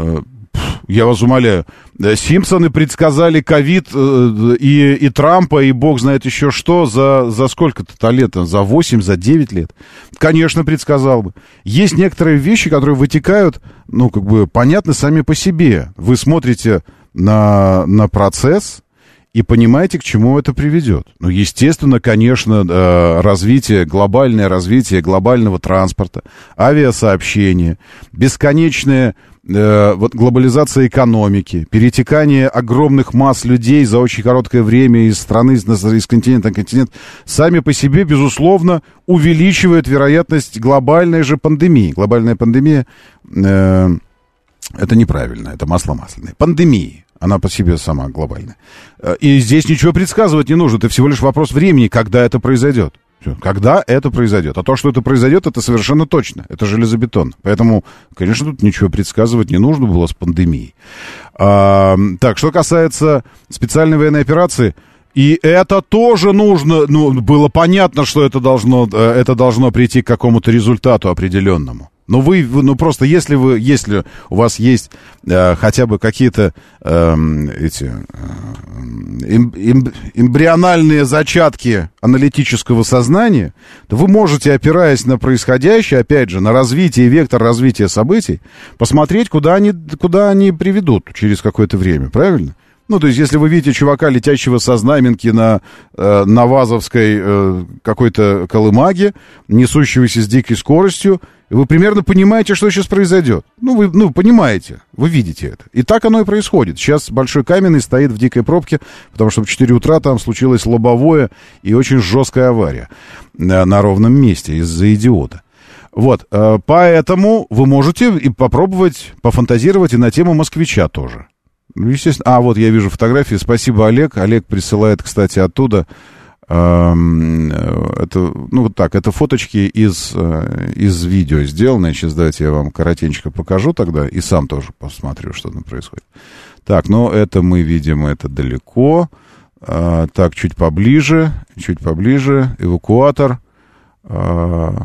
Я вас умоляю. Симпсоны предсказали ковид и, и Трампа, и бог знает еще что, за, за сколько-то лет, за восемь, за девять лет. Конечно, предсказал бы. Есть некоторые вещи, которые вытекают, ну, как бы, понятны сами по себе. Вы смотрите на, на процесс и понимаете, к чему это приведет. Ну, естественно, конечно, развитие, глобальное развитие глобального транспорта, авиасообщения, бесконечное вот глобализация экономики, перетекание огромных масс людей за очень короткое время из страны, из, из континента на континент, сами по себе, безусловно, увеличивают вероятность глобальной же пандемии. Глобальная пандемия э, это неправильно, это масло масляное. Пандемии, она по себе сама глобальная. И здесь ничего предсказывать не нужно, это всего лишь вопрос времени, когда это произойдет. Когда это произойдет. А то, что это произойдет, это совершенно точно. Это железобетон. Поэтому, конечно, тут ничего предсказывать не нужно было с пандемией. А, так, что касается специальной военной операции, и это тоже нужно, ну, было понятно, что это должно, это должно прийти к какому-то результату определенному. Но вы, ну просто если вы, если у вас есть э, хотя бы какие-то э, эти э, эм, эм, эмбриональные зачатки аналитического сознания, то вы можете, опираясь на происходящее, опять же, на развитие, вектор развития событий, посмотреть, куда они, куда они приведут через какое-то время, правильно? Ну, то есть, если вы видите чувака, летящего со знаменки на, э, на Вазовской э, какой-то колымаге, несущегося с дикой скоростью, вы примерно понимаете, что сейчас произойдет. Ну, вы ну, понимаете, вы видите это. И так оно и происходит. Сейчас Большой Каменный стоит в дикой пробке, потому что в четыре утра там случилось лобовое и очень жесткая авария на, на ровном месте из-за идиота. Вот, э, поэтому вы можете и попробовать пофантазировать и на тему москвича тоже. Ну, естественно. А, вот я вижу фотографии. Спасибо, Олег. Олег присылает, кстати, оттуда. Эм, это, ну, вот так, это фоточки из, э, из видео сделанные. Сейчас давайте я вам коротенько покажу тогда. И сам тоже посмотрю, что там происходит. Так, ну, это мы видим, это далеко. Э, так, чуть поближе. Чуть поближе. Эвакуатор. Э,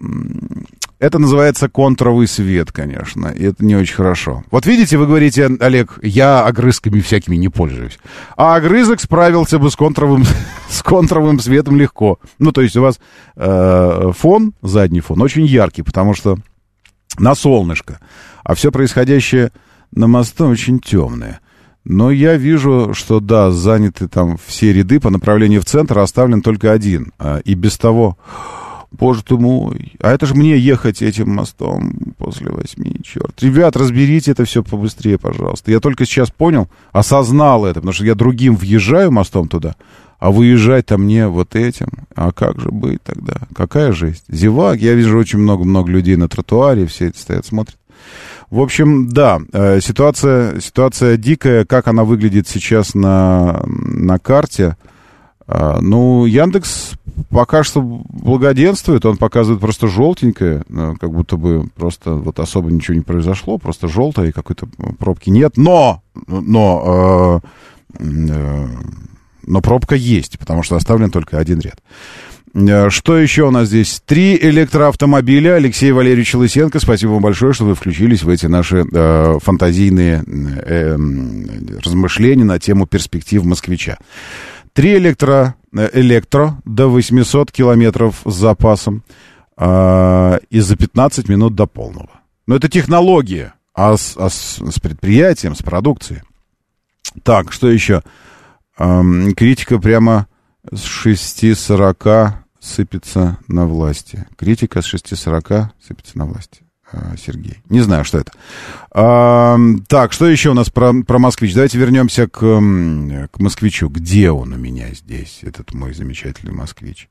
Это называется контровый свет, конечно, и это не очень хорошо. Вот видите, вы говорите, Олег, я огрызками всякими не пользуюсь. А огрызок справился бы с контровым, с контровым светом легко. Ну, то есть у вас э, фон, задний фон, очень яркий, потому что на солнышко. А все происходящее на мосту очень темное. Но я вижу, что, да, заняты там все ряды по направлению в центр, оставлен только один. И без того... Боже ты мой, а это же мне ехать этим мостом после восьми, черт. Ребят, разберите это все побыстрее, пожалуйста. Я только сейчас понял, осознал это, потому что я другим въезжаю мостом туда, а выезжать-то мне вот этим. А как же быть тогда? Какая жесть? Зевак, я вижу очень много-много людей на тротуаре, все это стоят, смотрят. В общем, да, ситуация, ситуация дикая. Как она выглядит сейчас на, на карте? Ну, Яндекс пока что благоденствует, он показывает просто желтенькое, как будто бы просто вот особо ничего не произошло, просто желтое, какой-то пробки нет, но, но, э, э, но пробка есть, потому что оставлен только один ряд. Что еще у нас здесь? Три электроавтомобиля. Алексей Валерьевич Лысенко, спасибо вам большое, что вы включились в эти наши э, фантазийные э, размышления на тему перспектив москвича. Три электро, электро до восемьсот километров с запасом э, и за пятнадцать минут до полного. Но это технология, а с, а с, с предприятием, с продукцией. Так, что еще? Э, критика прямо с шести сорока сыпется на власти. Критика с шести сорока сыпется на власти. Сергей. Не знаю, что это. А, так, что еще у нас про, про «Москвич»? Давайте вернемся к, к «Москвичу». Где он у меня здесь, этот мой замечательный «Москвич»?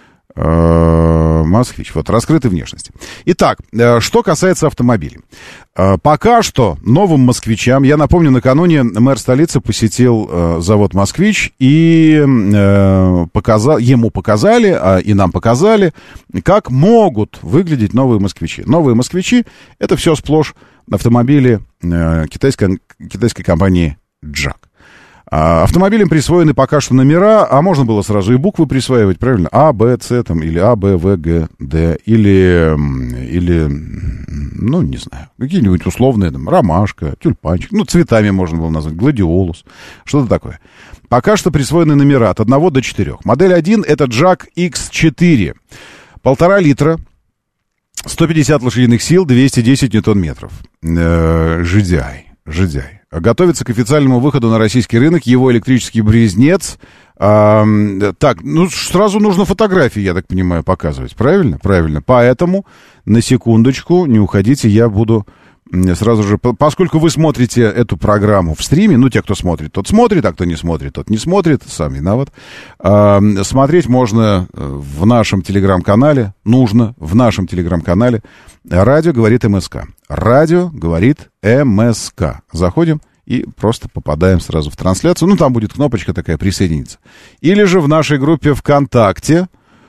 А, «Москвич». Вот, раскрытой внешности. Итак, что касается автомобилей. А, пока что новым «Москвичам», я напомню, накануне мэр столицы посетил а, завод «Москвич», и а, показал, ему показали, а, и нам показали, как могут выглядеть новые «Москвичи». Новые «Москвичи» — это все сплошь автомобили а, китайской, китайской компании «Джак». А, автомобилям присвоены пока что номера, а можно было сразу и буквы присваивать, правильно? А, Б, С, там, или А, Б, В, Г, Д, или, или, ну, не знаю, какие-нибудь условные, там, ромашка, тюльпанчик, ну, цветами можно было назвать, гладиолус, что-то такое. Пока что присвоены номера от одного до четырех. Модель один — это Джак икс четыре, полтора литра, сто пятьдесят лошадиных сил, двести десять ньютон-метров, джи ди ай, джи ди ай. Готовится к официальному выходу на российский рынок его электрический близнец. А, так, ну, сразу нужно фотографии, я так понимаю, показывать. Правильно? Правильно. Поэтому, на секундочку, не уходите, я буду сразу же... Поскольку вы смотрите эту программу в стриме, ну, те, кто смотрит, тот смотрит, а кто не смотрит, тот не смотрит, сам виноват. А, смотреть можно в нашем телеграм-канале, нужно в нашем телеграм-канале. Радио говорит МСК. Радио говорит МСК. Заходим и просто попадаем сразу в трансляцию. Ну, там будет кнопочка такая «Присоединиться». Или же в нашей группе ВКонтакте.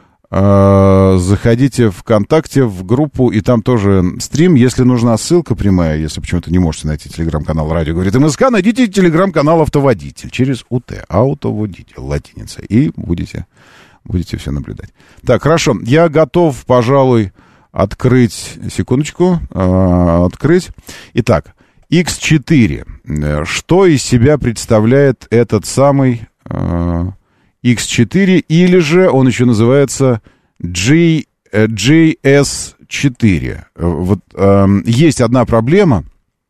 Э, заходите в ВКонтакте в группу, и там тоже стрим. Если нужна ссылка прямая, если почему-то не можете найти телеграм-канал «Радио говорит МСК», найдите телеграм-канал «Автоводитель» через УТ. «Автоводитель», латиница. И будете, будете все наблюдать. Так, хорошо. Я готов, пожалуй... Открыть, секундочку, э, открыть. Итак, икс четыре. Что из себя представляет этот самый э, икс четыре, или же он еще называется G, джей эс четыре. Вот, э, есть одна проблема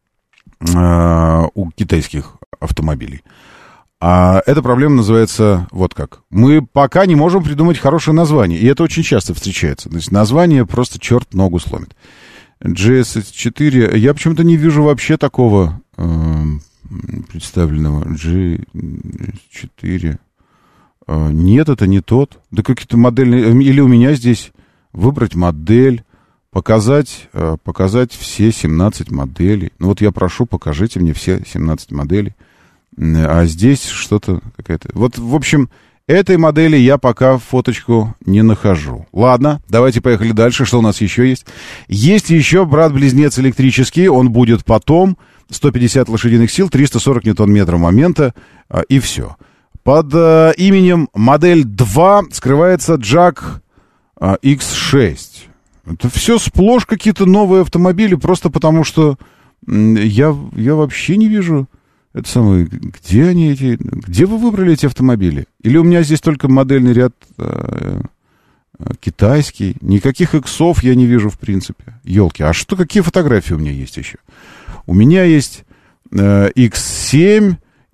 э, у китайских автомобилей. А эта проблема называется вот как. Мы пока не можем придумать хорошее название. И это очень часто встречается. То есть название просто черт ногу сломит. джей эс четыре. Я почему-то не вижу вообще такого э, представленного. джей эс четыре. Э, нет, это не тот. Да какие-то модельные... Или у меня здесь выбрать модель, показать, э, показать все семнадцать моделей. Ну вот я прошу, покажите мне все семнадцать моделей. А здесь что-то какая-то... Вот, в общем, этой модели я пока фоточку не нахожу. Ладно, давайте поехали дальше. Что у нас еще есть? Есть еще брат-близнец электрический. Он будет потом. сто пятьдесят лошадиных сил, триста сорок ньютон-метров момента. И все. Под э, именем модель два скрывается Джак э, икс шесть. Это все сплошь какие-то новые автомобили. Просто потому что я, я вообще не вижу... Это самое, где они эти, где вы выбрали эти автомобили? Или у меня здесь только модельный ряд э, э, китайский? Никаких иксов я не вижу в принципе. Ёлки, а что, какие фотографии у меня есть еще? У меня есть э, икс семь,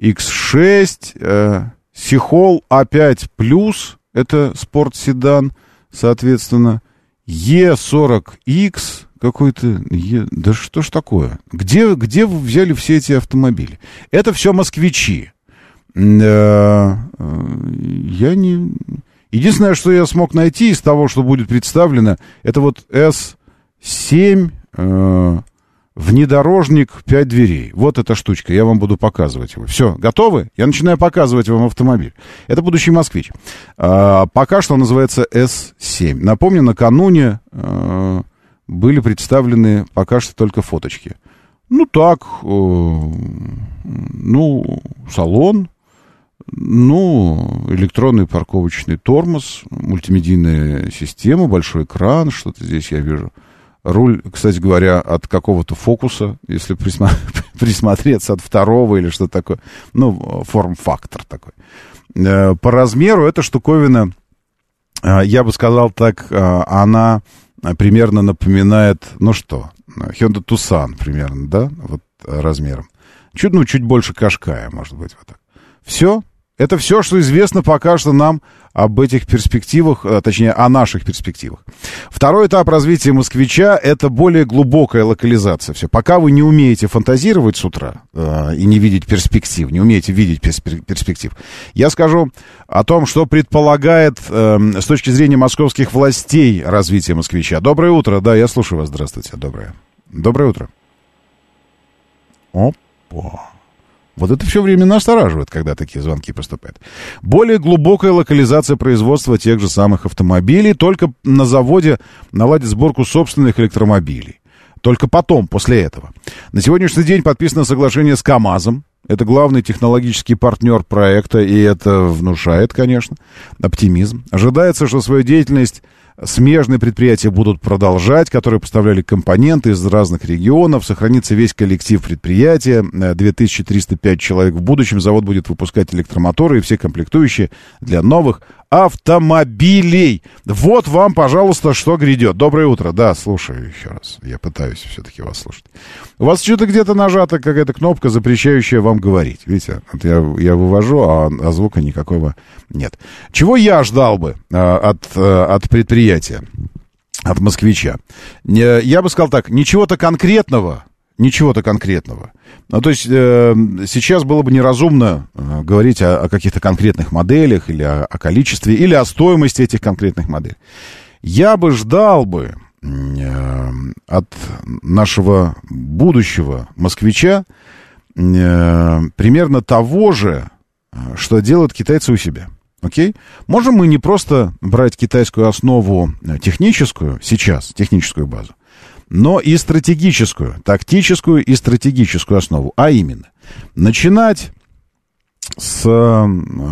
икс шесть, э, Сихол а пять плюс, это спортседан, соответственно, и сорок икс, какой-то, е... да что ж такое? Где, где вы взяли все эти автомобили? Это все москвичи. Я не... Единственное, что я смог найти из того, что будет представлено, это вот эс семь, э, внедорожник, пять дверей. Вот эта штучка, я вам буду показывать его. Все, готовы? Я начинаю показывать вам автомобиль. Это будущий москвич. А, пока что он называется эс семь. Напомню, накануне э, были представлены пока что только фоточки. Ну так, э, ну, салон. Ну, электронный парковочный тормоз, мультимедийная система, большой экран, что-то здесь я вижу. Руль, кстати говоря, от какого-то фокуса, если присма- присмотреться, от второго или что-то такое. Ну, форм-фактор такой. По размеру эта штуковина, я бы сказал так, она примерно напоминает, ну что, Hyundai Tucson примерно, да, вот размером. Чуть, ну, чуть больше Qashqai, может быть, вот так. Все. Это все, что известно пока что нам об этих перспективах, точнее, о наших перспективах. Второй этап развития москвича — это более глубокая локализация. Все. Пока вы не умеете фантазировать с утра э, и не видеть перспектив, не умеете видеть перспектив, я скажу о том, что предполагает э, с точки зрения московских властей развитие москвича. Доброе утро. Да, я слушаю вас. Здравствуйте. Доброе. Доброе утро. Опа. Вот это все время настораживает, когда такие звонки поступают. Более глубокая локализация производства тех же самых автомобилей. Только на заводе наладить сборку собственных электромобилей. Только потом, после этого. На сегодняшний день подписано соглашение с КАМАЗом. Это главный технологический партнер проекта, и это внушает, конечно, оптимизм. Ожидается, что свою деятельность смежные предприятия будут продолжать, которые поставляли компоненты из разных регионов. Сохранится весь коллектив предприятия. две тысячи триста пять человек в будущем. Завод будет выпускать электромоторы и все комплектующие для новых автомобилей. Вот вам, пожалуйста, что грядет. Доброе утро. Да, слушаю еще раз. Я пытаюсь все-таки вас слушать. У вас что-то где-то нажата какая-то кнопка, запрещающая вам говорить. Видите, вот я, я вывожу, а, а звука никакого нет. Чего я ждал бы а, от, а, от предприятия, от москвича? Я бы сказал так, ничего-то конкретного, ничего-то конкретного. Ну, то есть э, сейчас было бы неразумно э, говорить о, о каких-то конкретных моделях или о, о количестве, или о стоимости этих конкретных моделей. Я бы ждал бы э, от нашего будущего москвича э, примерно того же, что делают китайцы у себя. Окей? Можем мы не просто брать китайскую основу техническую сейчас, техническую базу, но и стратегическую, тактическую и стратегическую основу. А именно, начинать с э,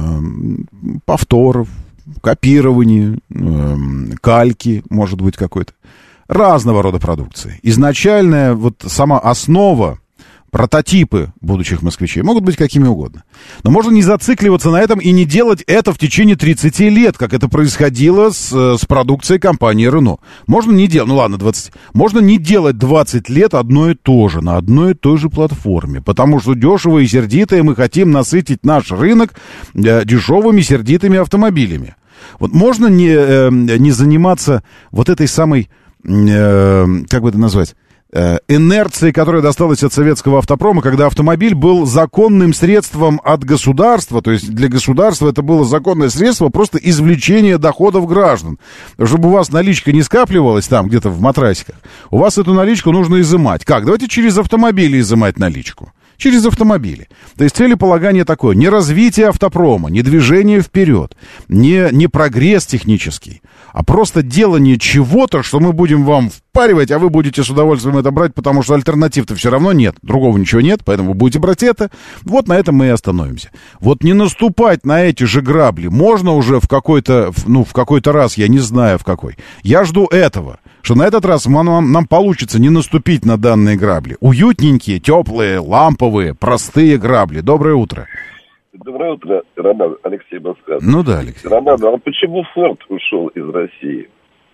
повторов, копирования, э, кальки, может быть, какой-то, разного рода продукции. Изначальная вот сама основа, прототипы будущих москвичей могут быть какими угодно. Но можно не зацикливаться на этом и не делать это в течение тридцати лет, как это происходило с, с продукцией компании Renault. Можно не делать, ну ладно, двадцать. Можно не делать двадцать лет одно и то же, на одной и той же платформе. Потому что дешево и сердито, и мы хотим насытить наш рынок э, дешевыми сердитыми автомобилями. Вот можно не, э, не заниматься вот этой самой, э, как бы это назвать, инерции, которая досталась от советского автопрома, когда автомобиль был законным средством от государства, то есть для государства это было законное средство просто извлечения доходов граждан. Чтобы у вас наличка не скапливалась там где-то в матрасиках, у вас эту наличку нужно изымать. Как? Давайте через автомобили изымать наличку. Через автомобили. То есть целеполагание такое. Не развитие автопрома, не движение вперед, не, не прогресс технический, а просто делание чего-то, что мы будем вам впаривать, а вы будете с удовольствием это брать, потому что альтернатив-то все равно нет. Другого ничего нет, поэтому вы будете брать это. Вот на этом мы и остановимся. Вот не наступать на эти же грабли можно уже в какой-то, ну, в какой-то раз, я не знаю в какой. Я жду этого. Что на этот раз нам, нам получится не наступить на данные грабли. Уютненькие, теплые, ламповые, простые грабли. Доброе утро. Доброе утро, Роман, Алексей Москва. Ну да, Алексей. Роман, а почему Форд ушел из России?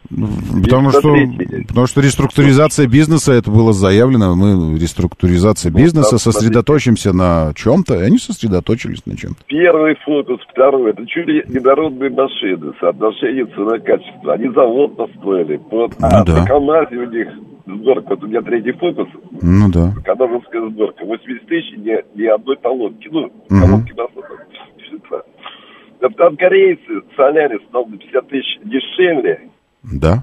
Потому что, потому что реструктуризация бизнеса, это было заявлено, мы реструктуризация бизнеса, вот, сосредоточимся на чем-то, и они сосредоточились на чем-то. Первый фокус, второй, это чуть ли не народные машины, соотношение цена-качество. Они завод построили, под, ну, а да. на КамАЗе у них сборка, вот у меня третий фокус, ну да, канадская сборка, восемьдесят тысяч, ни, ни одной колонки, ну, угу. колонки на там корейцы, Солярис стал на пятьдесят тысяч дешевле. Да.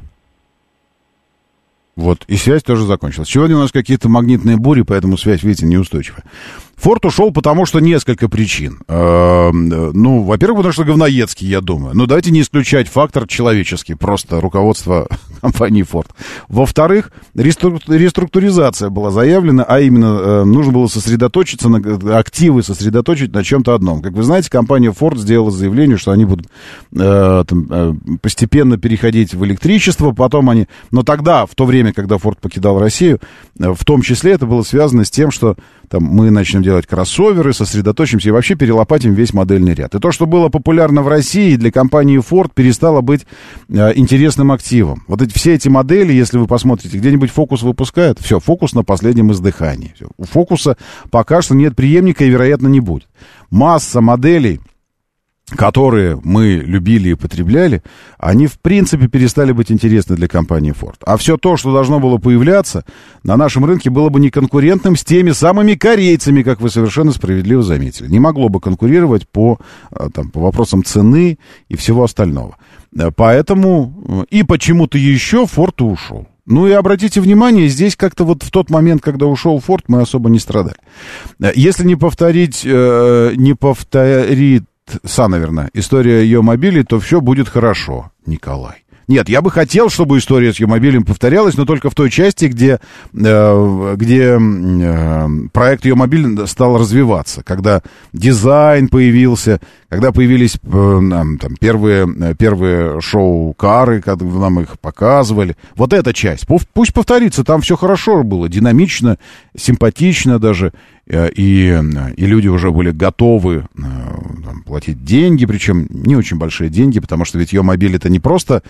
Вот, и связь тоже закончилась. Сегодня у нас какие-то магнитные бури, поэтому связь, видите, неустойчивая. Форд ушел, потому что несколько причин. Э, ну, во-первых, потому что говноедский, я думаю. Ну, давайте не исключать фактор человеческий, просто руководство компании Форд. Во-вторых, рестру... реструктуризация была заявлена, а именно э, нужно было сосредоточиться на активы, сосредоточить на чем-то одном. Как вы знаете, компания Форд сделала заявление, что они будут э, там, э, постепенно переходить в электричество, потом они... Но тогда, в то время, когда Форд покидал Россию, э, в том числе это было связано с тем, что там, мы начнем делать кроссоверы, сосредоточимся и вообще перелопатим весь модельный ряд. И то, что было популярно в России, для компании Ford перестало быть э, интересным активом. Вот эти, все эти модели, если вы посмотрите, где-нибудь Focus выпускает, все, Focus на последнем издыхании. Все. У Focus пока что нет преемника и, вероятно, не будет. Масса моделей, которые мы любили и потребляли, они, в принципе, перестали быть интересны для компании Ford. А все то, что должно было появляться на нашем рынке, было бы неконкурентным с теми самыми корейцами, как вы совершенно справедливо заметили. Не могло бы конкурировать по, там, по вопросам цены и всего остального. Поэтому и почему-то еще Ford и ушел. Ну и обратите внимание, здесь как-то вот в тот момент, когда ушел Ford, мы особо не страдали. Если не повторить, не повторить Са, наверное, история Йомобили, то все будет хорошо, Николай. Нет, я бы хотел, чтобы история с Йомобилем повторялась, но только в той части, где, э, где э, проект Йомобиль стал развиваться, когда дизайн появился, когда появились э, там, первые, первые шоу-кары, когда нам их показывали. Вот эта часть. Пусть повторится, там все хорошо было, динамично, симпатично даже, э, и, и люди уже были готовы э, там, платить деньги, причем не очень большие деньги, потому что ведь Йомобиль это не просто...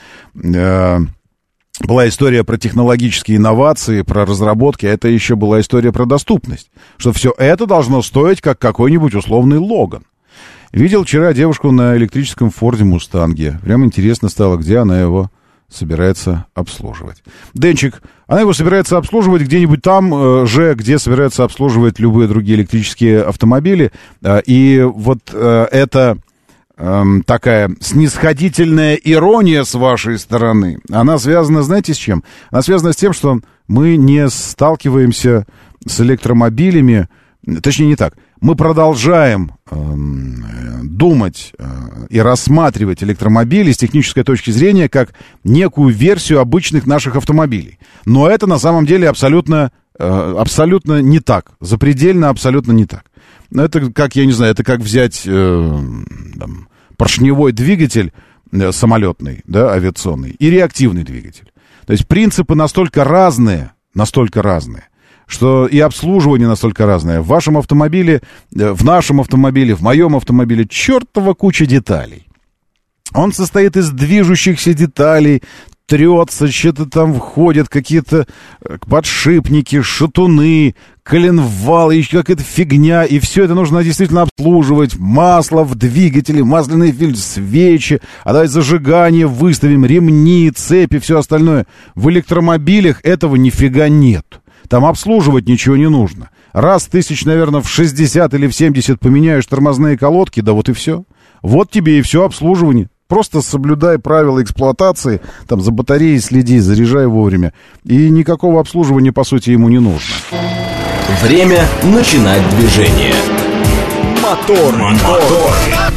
Была история про технологические инновации, про разработки, а это еще была история про доступность. Что все это должно стоить, как какой-нибудь условный Логан. Видел вчера девушку на электрическом Форде Мустанге. Прям интересно стало, где она его собирается обслуживать. Денчик, она его собирается обслуживать где-нибудь там э, же, где собираются обслуживать любые другие электрические автомобили. Э, и вот э, это... такая снисходительная ирония с вашей стороны, она связана, знаете, с чем? Она связана с тем, что мы не сталкиваемся с электромобилями, точнее, не так. Мы продолжаем э, думать э, и рассматривать электромобили с технической точки зрения как некую версию обычных наших автомобилей. Но это на самом деле абсолютно, э, абсолютно не так. Запредельно абсолютно не так. Это как, я не знаю, это как взять э, там, поршневой двигатель э, самолетный, да, авиационный, и реактивный двигатель. То есть принципы настолько разные, настолько разные, что и обслуживание настолько разное. В вашем автомобиле, э, в нашем автомобиле, в моем автомобиле чертова куча деталей. Он состоит из движущихся деталей, трется, что-то там входят, какие-то подшипники, шатуны, коленвалы, еще какая-то фигня, и все это нужно действительно обслуживать. Масло в двигателе, масляный фильтр, свечи, а давайте зажигание выставим, ремни, цепи, все остальное. В электромобилях этого нифига нет. Там обслуживать ничего не нужно. Раз тысяч, наверное, в шестьдесят или в семьдесят поменяешь тормозные колодки, да вот и все. Вот тебе и все обслуживание. Просто соблюдай правила эксплуатации, там за батареей следи, заряжай вовремя. И никакого обслуживания, по сути, ему не нужно. Время начинать движение. Мотор, мотор.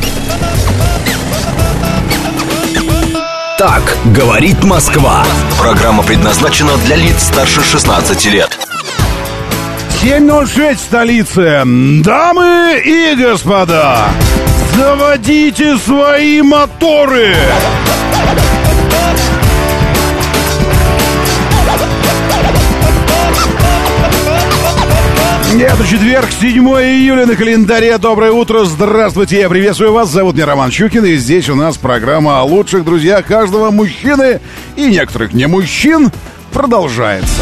Так говорит Москва. Программа предназначена для лиц старше шестнадцати лет. семь ноль шесть в столице. Дамы и господа, заводите свои моторы! Это четверг, седьмое июля на календаре. Доброе утро, здравствуйте, я приветствую вас. Зовут меня Роман Щукин, и здесь у нас программа о лучших друзьях каждого мужчины и некоторых не мужчин продолжается.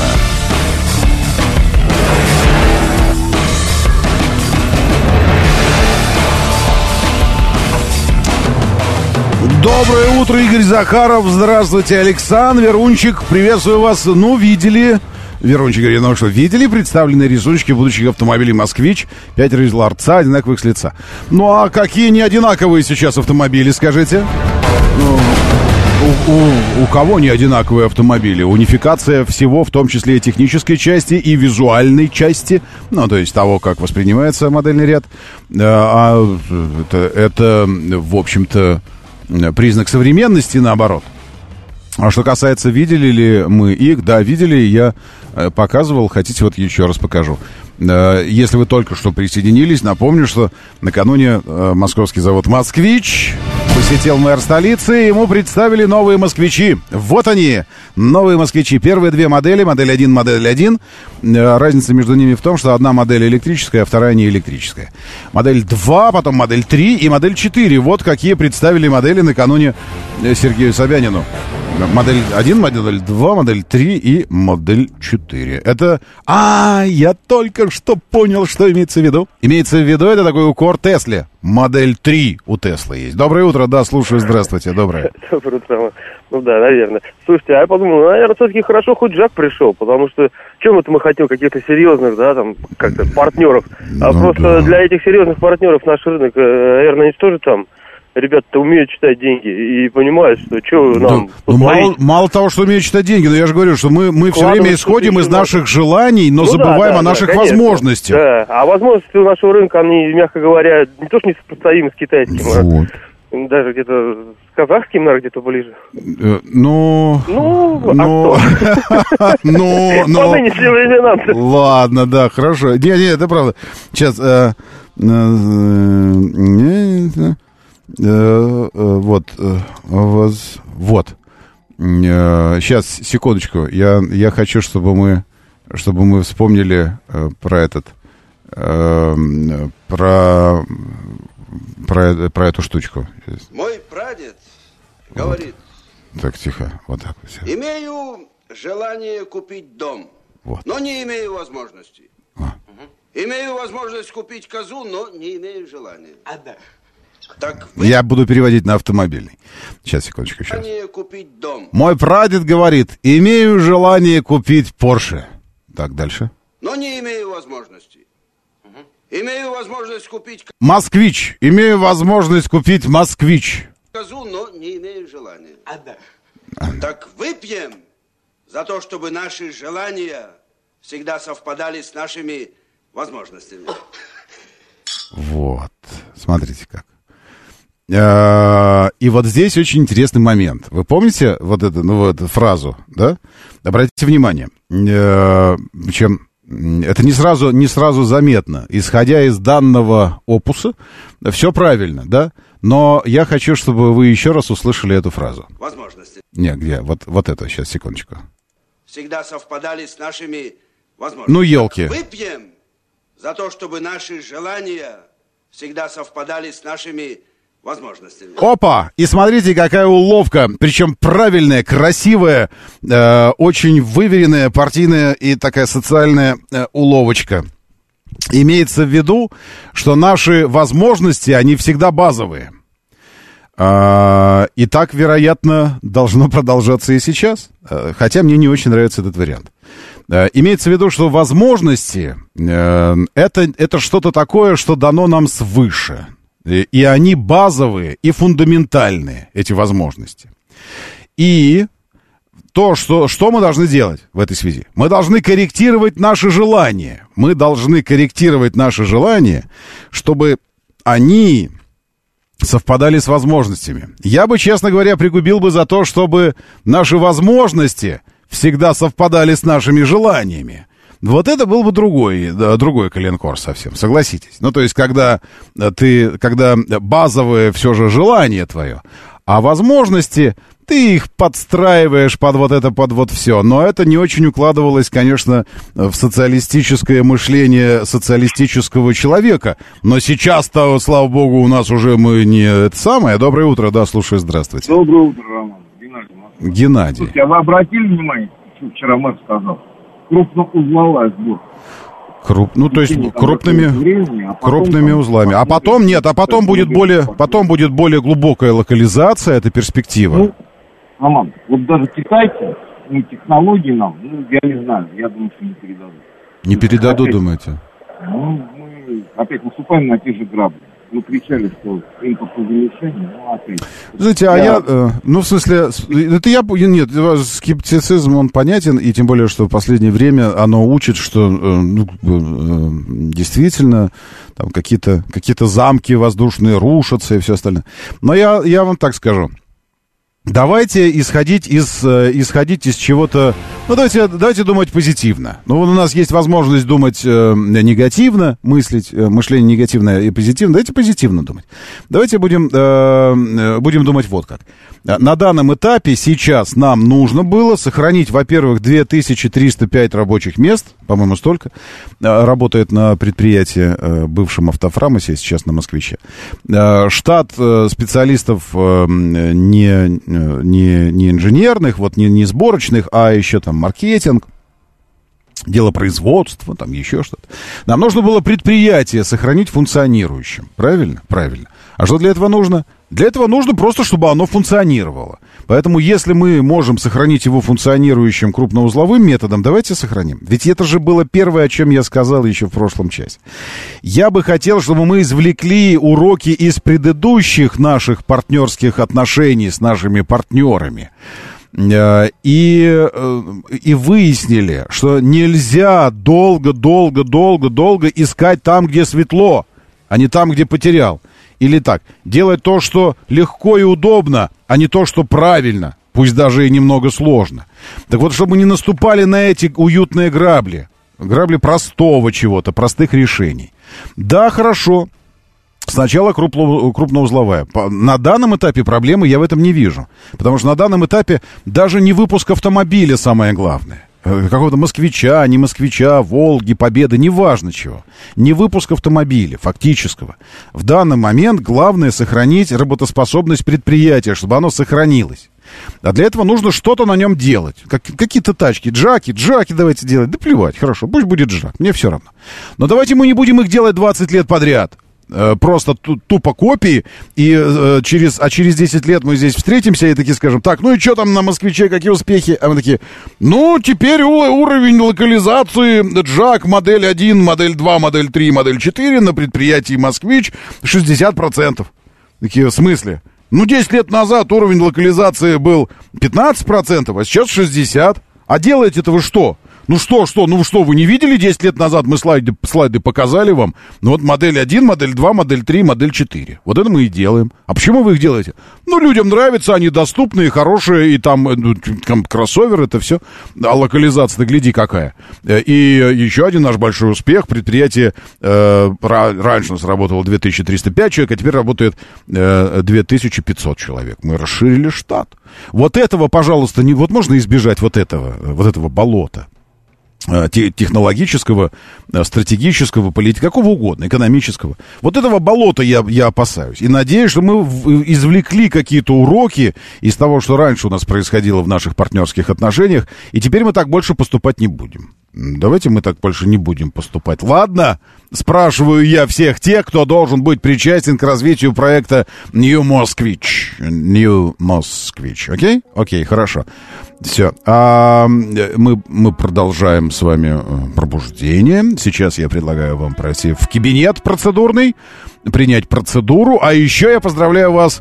Доброе утро, Игорь Захаров. Здравствуйте, Александр Верунчик. Приветствую вас. Ну, видели... Верунчик говорит, ну что, видели представленные рисунки будущих автомобилей «Москвич»? Пятеро из ларца, одинаковых с лица. Ну, а какие не одинаковые сейчас автомобили, скажите? Ну, у, у, у кого не одинаковые автомобили? Унификация всего, в том числе и технической части, и визуальной части. Ну, то есть того, как воспринимается модельный ряд. А это, это в общем-то, признак современности, наоборот. А что касается, видели ли мы их, да, видели, я показывал, хотите, вот еще раз покажу. Если вы только что присоединились, напомню, что накануне московский завод «Москвич» посетил мэр столицы, ему представили новые «Москвичи». Вот они, новые «Москвичи». Первые две модели, модель один, модель один. Разница между ними в том, что одна модель электрическая, а вторая не электрическая. Модель два, потом модель три и модель четыре. Вот какие представили модели накануне Сергею Собянину. Модель один, модель два, модель три и модель четыре. Это... А, я только что понял, что имеется в виду. Имеется в виду, это такой укор Тесле. Модель три у Теслы есть. Доброе утро, да, слушаю, здравствуйте, доброе. Доброе утро. Ну да, наверное. Слушайте, а я подумал, ну, наверное, все-таки хорошо, хоть Жак пришел, потому что чем это мы хотим, каких-то серьезных, да, там, как-то партнеров. А ну, просто да. Для этих серьезных партнеров наш рынок, наверное, они тоже там... Ребята-то умеют читать деньги и понимают, что что нам... Да, ну, мало, мало того, что умеют читать деньги, но я же говорю, что мы, мы все время исходим из наших желаний, но ну, забываем да, да, о наших да, возможностях. Да, а возможности у нашего рынка, они, мягко говоря, не то что не сопоставимы с китайским, вот. А даже где-то с казахским, наверное, где-то ближе. Э, ну... Ну, ну... Ну, ну... По нынешним временам. Ладно, да, хорошо. Не, не, это правда. Сейчас... Uh, uh, вот, uh, was, вот. Uh, сейчас, секундочку. Я, я хочу, чтобы мы, чтобы мы вспомнили uh, про этот, uh, про, про, про эту штучку. Мой прадед говорит. Вот. Так, тихо, вот так. Все. Имею желание купить дом, вот. Но не имею возможности. А. Угу. Имею возможность купить козу, но не имею желания. А да. Так вы... Я буду переводить на автомобильный. Сейчас, секундочку, сейчас. Купить дом. Мой прадед говорит, имею желание купить Порше. Так, дальше. Но не имею возможности. Угу. Имею возможность купить... Москвич. Имею возможность купить Москвич. Козу, но не имею желания. А, да. А. Так выпьем за то, чтобы наши желания всегда совпадали с нашими возможностями. Вот. Смотрите как. И вот здесь очень интересный момент. Вы помните вот эту, ну, вот эту фразу, да? Обратите внимание, чем это не сразу, не сразу заметно. Исходя из данного опуса, все правильно, да? Но я хочу, чтобы вы еще раз услышали эту фразу. Возможности. Не, где? Вот, вот это, сейчас, секундочку. Всегда совпадали с нашими возможностями. Ну, елки. Выпьем за то, чтобы наши желания всегда совпадали с нашими возможностями. Опа! И смотрите, какая уловка. Причем правильная, красивая, э, очень выверенная партийная и такая социальная э, уловочка. Имеется в виду, что наши возможности, они всегда базовые. А, и так, вероятно, должно продолжаться и сейчас. Хотя мне не очень нравится этот вариант. Имеется в виду, что возможности э, это, это что-то такое, что дано нам свыше. И, и они базовые и фундаментальные, эти возможности. И то, что, что мы должны делать в этой связи? Мы должны корректировать наши желания. Мы должны корректировать наши желания, чтобы они совпадали с возможностями. Я бы, честно говоря, пригубил бы за то, чтобы наши возможности всегда совпадали с нашими желаниями. Вот это был бы другой, другой коленкор совсем, согласитесь. Ну, то есть, когда ты, когда базовое все же желание твое, а возможности ты их подстраиваешь под вот это, под вот все. Но это не очень укладывалось, конечно, в социалистическое мышление социалистического человека. Но сейчас-то, слава богу, у нас уже мы не это самое. Доброе утро, да, слушаю, здравствуйте. Доброе утро, Роман. Геннадий. Геннадий. Слушайте, а вы обратили внимание, что вчера мэр сказал? Крупноузловая сборка. Круп, ну, то есть крупными, времени, а крупными там, узлами. А потом нет, а потом будет более, потом будет более глубокая локализация, это перспектива. Ну, Роман, вот даже китайцы, ну, технологии нам, ну, я не знаю, я думаю, что не передадут. Не передадут, опять, думаете? Ну, мы опять наступаем на те же грабли. Мы кричали, что импортозамещение, ну, опять. Знаете, а я, я э, ну, в смысле, это я, нет, скептицизм, он понятен, и тем более, что в последнее время оно учит, что, э, ну, э, действительно, там какие-то, какие-то замки воздушные рушатся и все остальное. Но я, я вам так скажу. Давайте исходить из, исходить из чего-то... Ну, давайте, давайте думать позитивно. Ну, у нас есть возможность думать э, негативно, мыслить, э, мышление негативное и позитивное. Давайте позитивно думать. Давайте будем, э, будем думать вот как. На данном этапе сейчас нам нужно было сохранить, во-первых, две тысячи триста пять рабочих мест, по-моему, столько, работает на предприятии э, бывшем Автофрамосе, сейчас на Москвиче. Э, штат э, специалистов э, не... Не, не инженерных, вот не, не сборочных, а еще там маркетинг, дело производства, там еще что-то. Нам нужно было предприятие сохранить функционирующим. Правильно? Правильно. А что для этого нужно? Для этого нужно просто, чтобы оно функционировало. Поэтому, если мы можем сохранить его функционирующим крупноузловым методом, давайте сохраним. Ведь это же было первое, о чем я сказал еще в прошлом часе. Я бы хотел, чтобы мы извлекли уроки из предыдущих наших партнерских отношений с нашими партнерами. И, и выяснили, что нельзя долго-долго-долго-долго искать там, где светло, а не там, где потерял. Или так, делать то, что легко и удобно, а не то, что правильно, пусть даже и немного сложно. Так вот, чтобы не наступали на эти уютные грабли, грабли простого чего-то, простых решений. Да, хорошо, сначала крупно, крупноузловая. На данном этапе проблемы я в этом не вижу, потому что на данном этапе даже не выпуск автомобиля самое главное. Какого-то москвича, не москвича, Волги, Победы, неважно чего. Не выпуск автомобиля, фактического. В данный момент главное сохранить работоспособность предприятия, чтобы оно сохранилось. А для этого нужно что-то на нем делать. Как, какие-то тачки, джаки, джаки давайте делать. Да плевать, хорошо, пусть будет джак, мне все равно. Но давайте мы не будем их делать двадцать лет подряд. Просто тупо копии, и э, через, а через десять лет мы здесь встретимся и такие скажем: так, ну и что там на Москвиче, какие успехи? А мы такие: ну, теперь уровень локализации джак модель один, модель два, модель три, модель четыре на предприятии Москвич шестьдесят процентов. Такие, в смысле? Ну, десять лет назад уровень локализации был пятнадцать процентов, а сейчас шестьдесят процентов. А делаете-то вы что? Ну что, что, ну что, вы не видели десять лет назад, мы слайды, слайды показали вам? Ну вот модель один, модель два, модель три, модель четыре. Вот это мы и делаем. А почему вы их делаете? Ну, людям нравится, они доступные, хорошие, и там, ну, там кроссовер, это все. А локализация-то гляди какая. И еще один наш большой успех. Предприятие э, раньше у нас работало две тысячи триста пять человек, а теперь работает э, две тысячи пятьсот человек. Мы расширили штат. Вот этого, пожалуйста, не, вот можно избежать вот этого, вот этого болота. Технологического, стратегического, политического, какого угодно, экономического. Вот этого болота я, я опасаюсь. И надеюсь, что мы извлекли какие-то уроки из того, что раньше у нас происходило в наших партнерских отношениях, и теперь мы так больше поступать не будем. Давайте мы так больше не будем поступать. Ладно, спрашиваю я всех тех, кто должен быть причастен к развитию проекта New Москвич. New Москвич. Окей? Окей, хорошо. Все. А мы, мы продолжаем с вами пробуждение. Сейчас я предлагаю вам пройти в кабинет процедурный, принять процедуру. А еще я поздравляю вас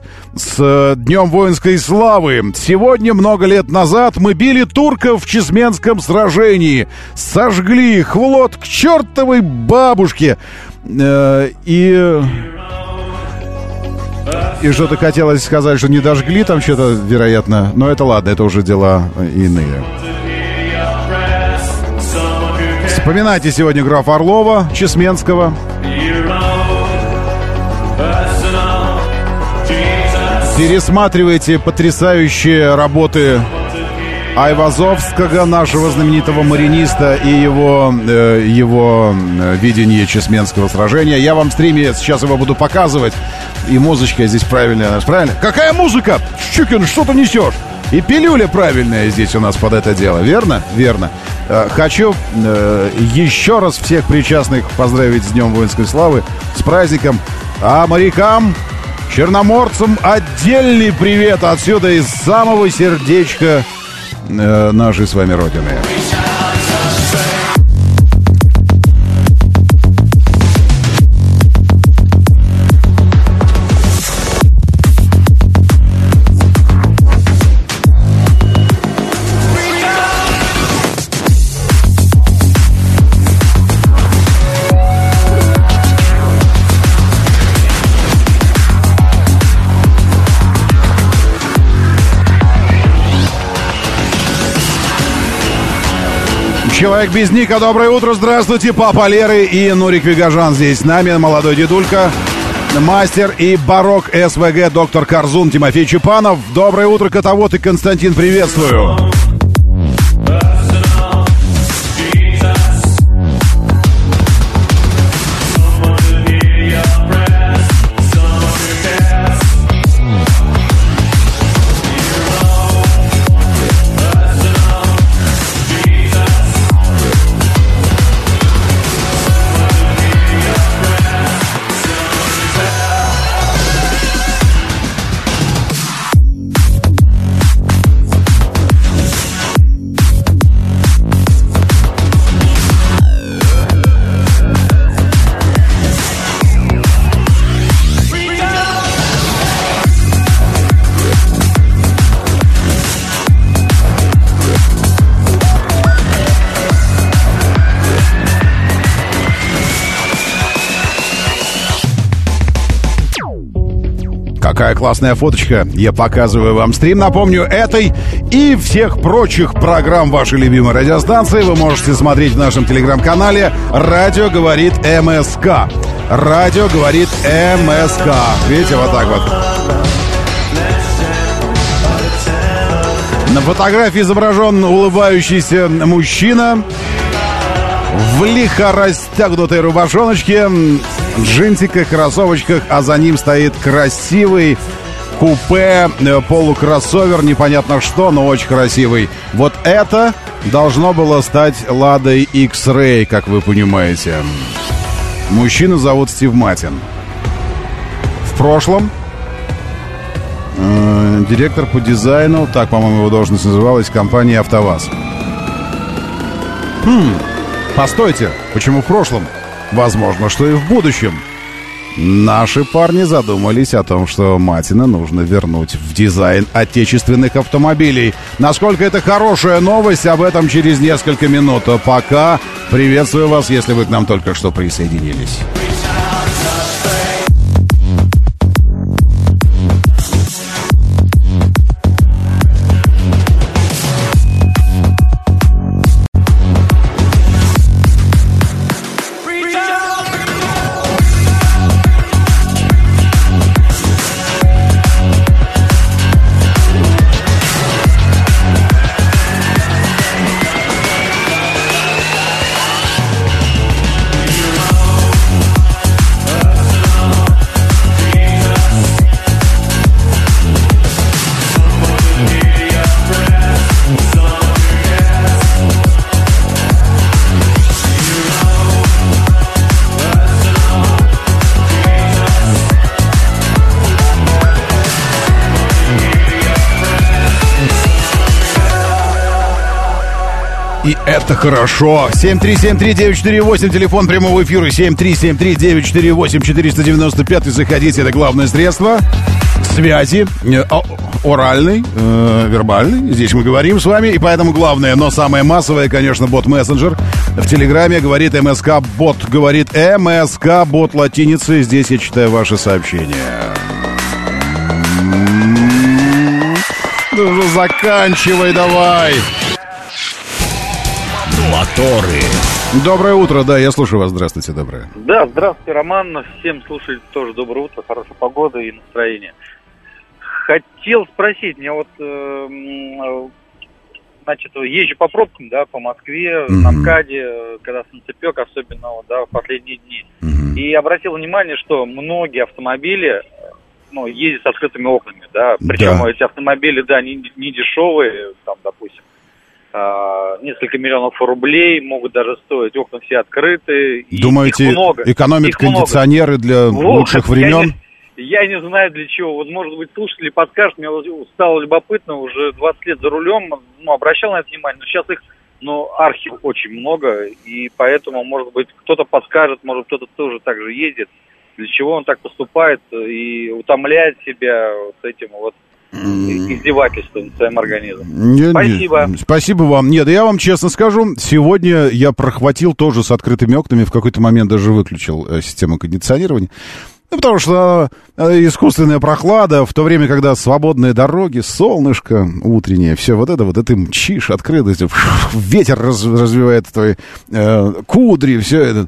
с Днем воинской славы. Сегодня, много лет назад, мы били турков в Чесменском сражении. Сожгли их в лот к чертовой бабушке. И... И что-то хотелось сказать, что не дожгли там что-то, вероятно. Но это ладно, это уже дела иные. Вспоминайте сегодня графа Орлова, Чесменского. Пересматривайте потрясающие работы Айвазовского, нашего знаменитого мариниста, и его, э, его видение Чесменского сражения. Я вам в стриме сейчас его буду показывать. И музычка здесь правильная. Правильно? Какая музыка? Щукин, что ты несешь? И пилюля правильная здесь у нас под это дело. Верно? Верно. Э, хочу э, еще раз всех причастных поздравить с Днем воинской славы, с праздником. А морякам, черноморцам отдельный привет отсюда из самого сердечка э, нашей с вами Родины. Человек без ника, доброе утро, здравствуйте, папа Леры и Нурик Вигажан здесь с нами, молодой дедулька, мастер и барок СВГ, доктор Корзун, Тимофей Чепанов. Доброе утро, котовод и Константин, приветствую. Какая классная фоточка. Я показываю вам стрим. Напомню, этой и всех прочих программ вашей любимой радиостанции вы можете смотреть в нашем телеграм-канале «Радио говорит МСК». «Радио говорит МСК». Видите, вот так вот. На фотографии изображен улыбающийся мужчина в лихо растягнутой рубашоночке, джинсиках, кроссовочках, а за ним стоит красивый купе, полукроссовер, непонятно что, но очень красивый. Вот это должно было стать Ладой X-Ray, как вы понимаете. Мужчину зовут Стив Матин. В прошлом э, директор по дизайну, так, по-моему, его должность называлась, компании «АвтоВАЗ». Хм, постойте, почему в прошлом? Возможно, что и в будущем. Наши парни задумались о том, что Матина нужно вернуть в дизайн отечественных автомобилей. Насколько это хорошая новость, об этом через несколько минут. А пока приветствую вас, если вы к нам только что присоединились. И это хорошо. семь три семь три девять четыре восемь, телефон прямого эфира семь три семь три девять четыре восемь четыреста девяносто пять. Заходите, это главное средство связи, э, оральный, э, вербальный. Здесь мы говорим с вами, и поэтому главное, но самое массовое, конечно, бот-мессенджер. В Телеграме говорит МСК-бот, говорит МСК-бот латиницей. Здесь я читаю ваши сообщения. Ну же, заканчивай давай. Моторы. Доброе утро, да, я слушаю вас, здравствуйте, доброе. Да, здравствуйте, Роман, всем слушателям тоже доброе утро, хорошей погоды и настроения. хотел спросить, мне вот, э, значит, езжу по пробкам, да, по Москве, mm-hmm. на МКАДе, когда солнцепек, особенно, да, в последние дни. Mm-hmm. И обратил внимание, что многие автомобили, ну, ездят с открытыми окнами, да, причем да. эти автомобили, да, не, не дешевые, там, допустим, несколько миллионов рублей, могут даже стоить, окна все открыты. Думаете, много, экономят кондиционеры много. Для вот, лучших времен? Я, я не знаю для чего. Вот, может быть, слушатели подскажут, мне стало любопытно, уже двадцать лет за рулем, ну, обращал на это внимание, но сейчас их, ну, архи очень много, и поэтому, может быть, кто-то подскажет, может, кто-то тоже так же ездит, для чего он так поступает и утомляет себя вот этим вот издевательством над своим организмом. Нет, спасибо. Спасибо вам. Нет, я вам честно скажу, сегодня я прохватил тоже с открытыми окнами, в какой-то момент даже выключил э, систему кондиционирования. Ну, потому что э, искусственная прохлада, в то время, когда свободные дороги, солнышко утреннее, все вот это, вот это мчишь, открытость, ветер раз, развивает твои э, кудри, все это,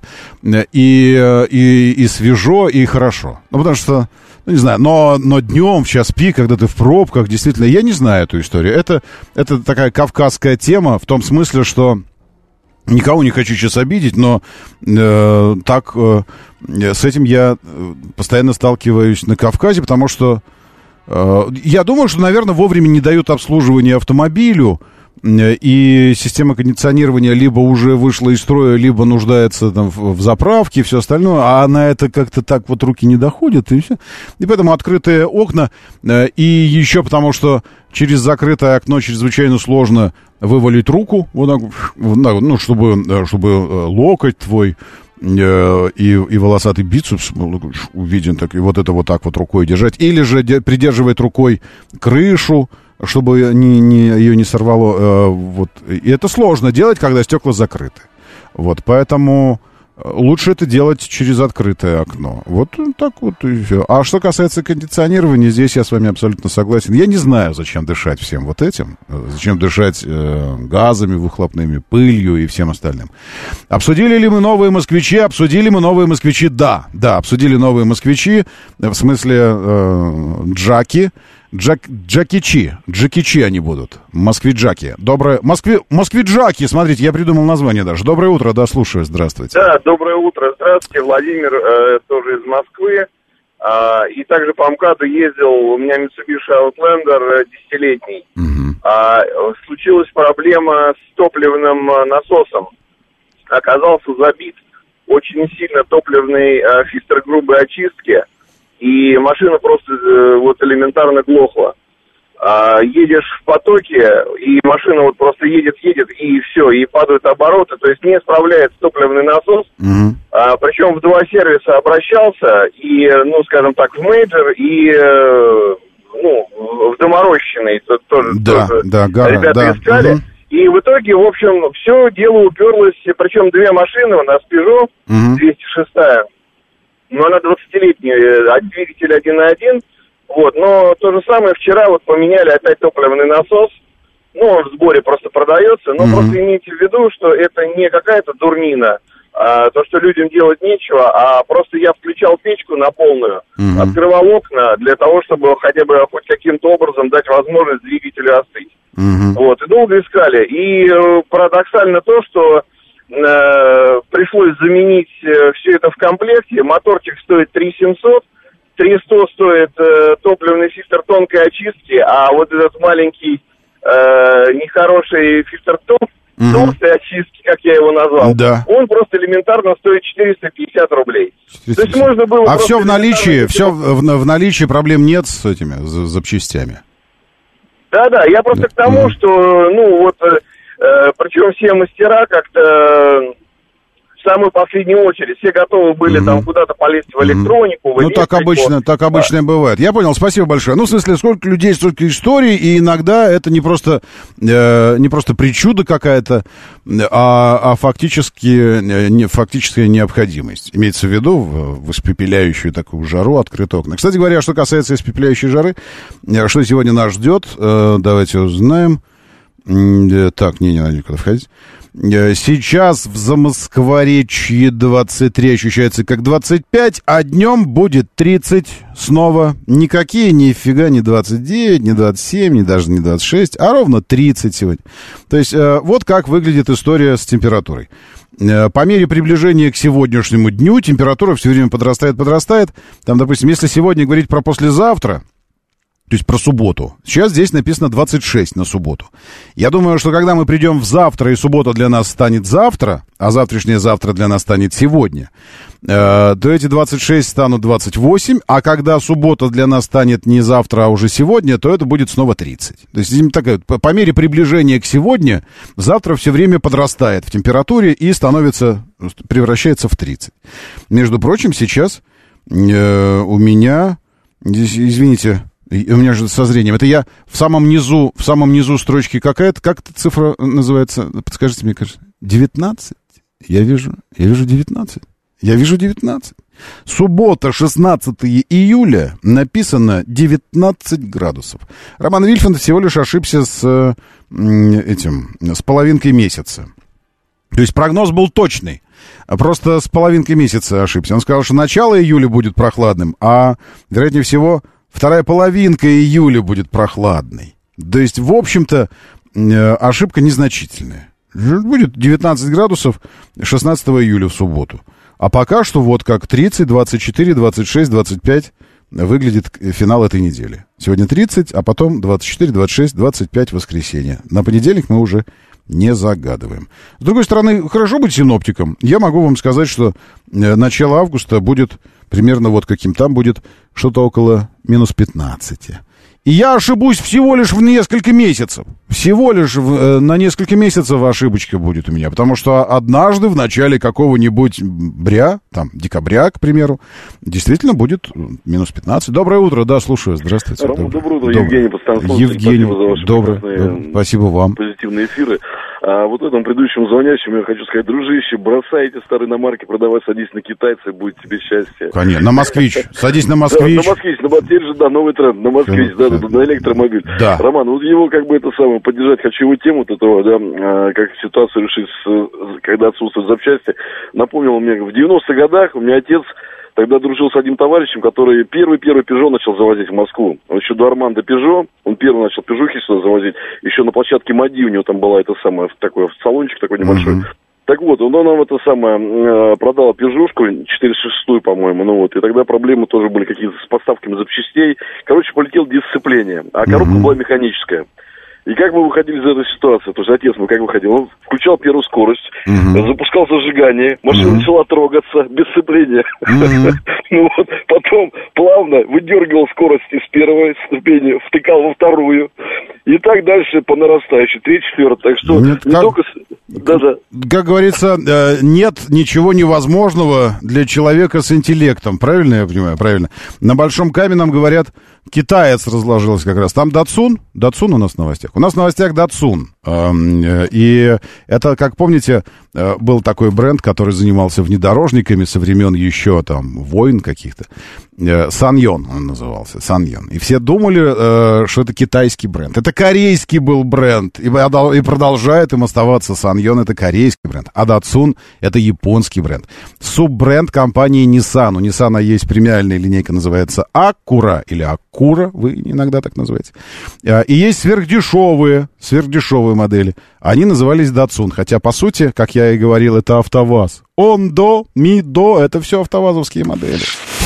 и, э, и, и свежо, и хорошо. Ну, потому что ну, не знаю, но, но днем, в час пик, когда ты в пробках, действительно, я не знаю эту историю. Это, это такая кавказская тема в том смысле, что никого не хочу сейчас обидеть, но э, так э, с этим я постоянно сталкиваюсь на Кавказе, потому что э, я думаю, что, наверное, вовремя не дают обслуживания автомобилю, и система кондиционирования либо уже вышла из строя, либо нуждается там в, в заправке и все остальное, а на это как-то так вот руки не доходят, и все. И поэтому открытые окна, и еще потому, что через закрытое окно чрезвычайно сложно вывалить руку, вот так, ну, чтобы, чтобы локоть твой и, и волосатый бицепс увиден, так, и вот это вот так вот рукой держать, или же придерживать рукой крышу, чтобы не, не, ее не сорвало. Э, вот. И это сложно делать, когда стекла закрыты. Вот, поэтому лучше это делать через открытое окно. Вот так вот и все. А что касается кондиционирования, здесь я с вами абсолютно согласен. Я не знаю, зачем дышать всем вот этим. Зачем дышать э, газами выхлопными, пылью и всем остальным. Обсудили ли мы новые москвичи? Обсудили мы новые москвичи? Да, да, обсудили новые москвичи. В смысле э, джаки. Джак, джакичи, джакичи они будут, москвиджаки. Доброе, Москви, москвиджаки, смотрите, я придумал название даже. Доброе утро, да, слушаю, здравствуйте. Да, доброе утро, здравствуйте, Владимир, э, тоже из Москвы. Э, и также по МКАДу ездил, у меня Mitsubishi Outlander десятилетний. Угу. Э, случилась проблема с топливным насосом. Оказался забит очень сильно топливный э, фильтр грубой очистки. И машина просто э, вот элементарно глохла. А, едешь в потоке, и машина вот просто едет, едет, и все, и падают обороты, то есть не справляется топливный насос. Mm-hmm. А, причем в два сервиса обращался, и, ну, скажем так, в мейджор, и, э, ну, в доморощенный, тоже, да, тоже да, гора, ребята да. искали. Mm-hmm. И в итоге, в общем, все дело уперлось, причем две машины, у нас Peugeot mm-hmm. двести шесть, но она двадцатилетняя, двигатель один и один, вот, но то же самое вчера вот поменяли опять топливный насос, ну, он в сборе просто продается, но mm-hmm. просто имейте в виду, что это не какая-то дурнина, а, то, что людям делать нечего, а просто я включал печку на полную, mm-hmm. открывал окна для того, чтобы хотя бы хоть каким-то образом дать возможность двигателю остыть. Mm-hmm. Вот, и долго искали, и э, парадоксально то, что Э, пришлось заменить э, все это в комплекте. Моторчик стоит три тысячи семьсот, три тысячи сто стоит э, топливный фильтр тонкой очистки, а вот этот маленький э, нехороший фильтр топ, угу. толстой очистки, как я его назвал, да. он просто элементарно стоит четыреста пятьдесят рублей. четыреста пятьдесят. То есть можно было. А все в наличии, все в, в наличии, проблем нет с этими с запчастями. Да-да, я просто да. к тому, что, ну вот. Э, причем все мастера как-то э, в самую последнюю очередь, все готовы были mm-hmm. там куда-то полезть в электронику. Mm-hmm. В ну, так обычно, так обычно да. бывает. Я понял, спасибо большое. Ну, в смысле, сколько людей, столько историй, и иногда это не просто, э, не просто причуда какая-то, а, а фактически, не, фактическая необходимость. Имеется в виду в, в испепеляющую такую жару открытые окна. Кстати говоря, что касается испепеляющей жары, что сегодня нас ждет, э, давайте узнаем. Так, не, не надо никуда входить. Сейчас в Замоскворечье двадцать три ощущается как двадцать пять, а днем будет тридцать снова. Никакие, нифига, не двадцать девять, не двадцать семь, не даже не двадцать шесть, а ровно тридцать сегодня. То есть вот как выглядит история с температурой. По мере приближения к сегодняшнему дню температура все время подрастает, подрастает. Там, допустим, если сегодня говорить про послезавтра, то есть про субботу. Сейчас здесь написано двадцать шесть на субботу. Я думаю, что когда мы придем в завтра, и суббота для нас станет завтра, а завтрашнее завтра для нас станет сегодня, э, то эти двадцать шесть станут двадцать восемь, а когда суббота для нас станет не завтра, а уже сегодня, то это будет снова тридцать. То есть такая, по, по мере приближения к сегодня, завтра все время подрастает в температуре и становится, превращается в тридцать. Между прочим, сейчас э, у меня, здесь, извините... У меня же со зрением. Это я в самом низу, в самом низу строчки какая-то, как эта цифра называется? Подскажите мне, кажется. девятнадцать? Я вижу, я вижу девятнадцать. Я вижу девятнадцать. Суббота, шестнадцатого июля, написано девятнадцать градусов. Роман Вильфанд всего лишь ошибся с этим, с половинкой месяца. То есть прогноз был точный. Просто с половинкой месяца ошибся. Он сказал, что начало июля будет прохладным, а, вероятнее всего, вторая половинка июля будет прохладной. То есть, в общем-то, ошибка незначительная. Будет девятнадцать градусов шестнадцатого июля в субботу. А пока что вот как тридцать, двадцать четыре, двадцать шесть, двадцать пять выглядит финал этой недели. Сегодня тридцать, а потом двадцать четыре, двадцать шесть, двадцать пять воскресенье. На понедельник мы уже не загадываем. С другой стороны, хорошо быть синоптиком. Я могу вам сказать, что начало августа будет примерно вот каким. Там будет что-то около минус пятнадцати. И я ошибусь всего лишь в несколько месяцев. Всего лишь в, э, на несколько месяцев ошибочка будет у меня. Потому что однажды в начале какого-нибудь бря, там, декабря, к примеру, действительно будет минус пятнадцать. Доброе утро, да, слушаю. Здравствуйте. Ром, доброе утро, Евгений Подстанцов. Евгений, спасибо за ваши доброе, доброе. Спасибо вам. Позитивные эфиры. А вот этому предыдущему звонящему я хочу сказать, дружище, бросай эти старые иномарки продавать, садись на китайца, будет тебе счастье. Конечно, на москвич. Садись на москвич. Да, на москвич, на теперь же, да, новый тренд, на москвич, да, да, на электромобиль. Да. Роман, вот его как бы это самое, поддержать хочу его тему вот этого, да, как ситуацию решить, с, когда отсутствуют запчасти. Напомнил мне, в девяностых годах у меня отец тогда дружил с одним товарищем, который первый-первый Пежо начал завозить в Москву. Он еще до Армандо Пежо, он первый начал Пежухи сюда завозить. Еще на площадке МАДИ у него там была это самое, такой салончик такой небольшой. Uh-huh. Так вот, он нам это самое продал Пежушку, четыреста шестую, по-моему, ну вот, и тогда проблемы тоже были какие-то с поставками запчастей. Короче, полетел дисциплине, а коробка uh-huh. была механическая. И как мы выходили из этой ситуации? То есть отец мы как выходил? Он включал первую скорость, uh-huh. запускал зажигание, машина uh-huh. начала трогаться без сцепления. Uh-huh. Ну вот, потом плавно выдергивал скорость из первой ступени, втыкал во вторую. И так дальше по нарастающей, третья, четвертая. Так что нет, не как, только... Да-да. Как говорится, нет ничего невозможного для человека с интеллектом. Правильно я понимаю? Правильно. На Большом Каменном, говорят, китаец разложился как раз. Там Датсун. Датсун у нас в новостях. У нас в новостях Датсун. И это, как помните, был такой бренд, который занимался внедорожниками со времен еще там войн каких-то. Саньон он назывался. Саньон. И все думали, что это китайский бренд. Это корейский был бренд. И продолжает им оставаться. Саньон — это корейский бренд. А Датсун — это японский бренд. Суббренд компании Nissan. У Nissan есть премиальная линейка, называется Acura или Acura, вы иногда так называете. И есть сверхдешевые, сверхдешевые модели. Они назывались Датсун. Хотя, по сути, как я и говорил, это АвтоВАЗ. Ондо, Мидо — это все автовазовские модели.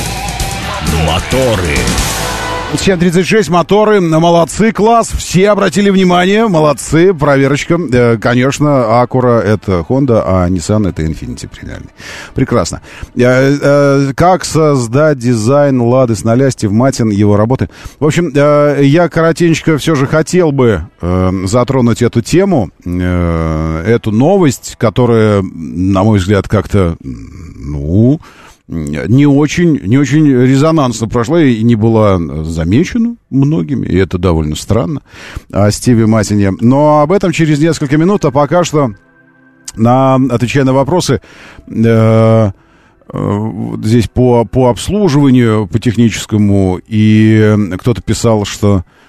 Моторы. семь тридцать шесть, моторы, молодцы, класс, все обратили внимание, молодцы, проверочка. Э, конечно, Acura — это Honda, а Nissan — это Infiniti премиальный. Прекрасно. Э, э, как создать дизайн Лады с нуля, Стив Матин, его работы. В общем, э, я коротенько все же хотел бы э, затронуть эту тему, э, эту новость, которая, на мой взгляд, как-то, ну... не очень, не очень резонансно прошла и не была замечена многими, и это довольно странно, о Стиве Матине. Но об этом через несколько минут, а пока что, на, отвечая на вопросы, э, э, здесь по, по обслуживанию, по техническому, и кто-то писал, что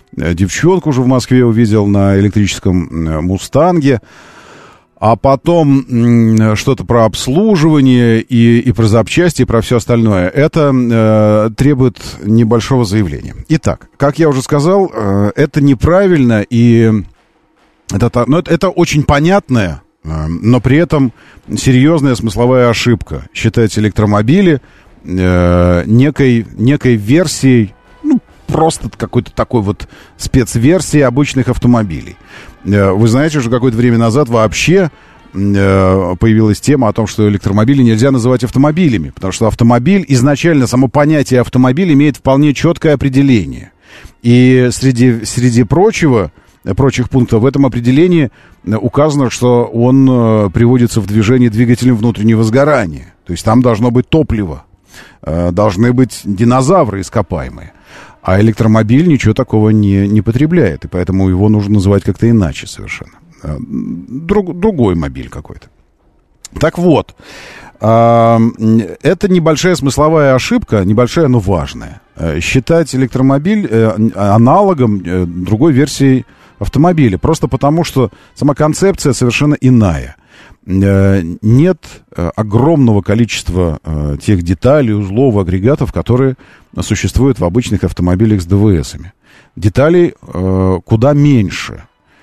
девчонку уже в Москве увидел на электрическом «Мустанге». А потом м, что-то про обслуживание и, и про запчасти, и про все остальное. Это э, требует небольшого заявления. Итак, как я уже сказал, э, это неправильно, и это, ну, это, это очень понятная, э, но при этом серьезная смысловая ошибка. Считать электромобили э, некой, некой версией, ну, просто какой-то такой вот спецверсией обычных автомобилей. Вы знаете, что какое-то время назад вообще появилась тема о том, что электромобили нельзя называть автомобилями, потому что автомобиль, изначально само понятие автомобиль имеет вполне четкое определение. И среди, среди прочего, прочих пунктов в этом определении указано, что он приводится в движение двигателем внутреннего сгорания. То есть там должно быть топливо, должны быть динозавры ископаемые. А электромобиль ничего такого не, не потребляет, и поэтому его нужно называть как-то иначе совершенно. Друг, другой мобиль какой-то. Так вот, это небольшая смысловая ошибка, небольшая, но важная. Считать электромобиль аналогом другой версии автомобиля, просто потому что сама концепция совершенно иная. Нет огромного количества тех деталей, узлов, агрегатов, которые существуют в обычных автомобилях с ДВСами. Деталей куда меньше.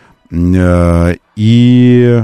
И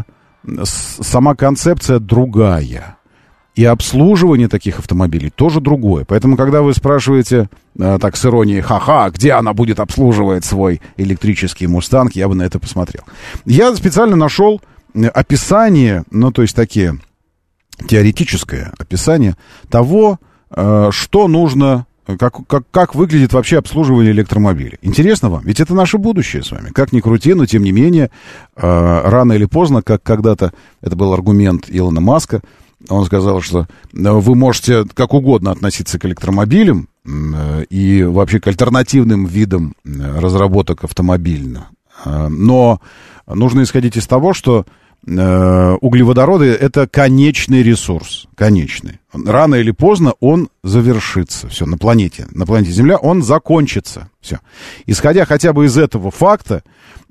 сама концепция другая. И обслуживание таких автомобилей тоже другое. Поэтому, когда вы спрашиваете так с иронией, ха-ха, где она будет обслуживать свой электрический «Мустанг», я бы на это посмотрел. Я специально нашел описание, ну, то есть такие теоретическое описание того, что нужно, как, как, как выглядит вообще обслуживание электромобилей. Интересно вам? Ведь это наше будущее с вами. Как ни крути, но тем не менее, рано или поздно, как когда-то, это был аргумент Илона Маска, он сказал, что вы можете как угодно относиться к электромобилям и вообще к альтернативным видам разработок автомобильных, но нужно исходить из того, что э, углеводороды — это конечный ресурс, конечный. Рано или поздно он завершится, все, на планете, на планете Земля он закончится, все. Исходя хотя бы из этого факта,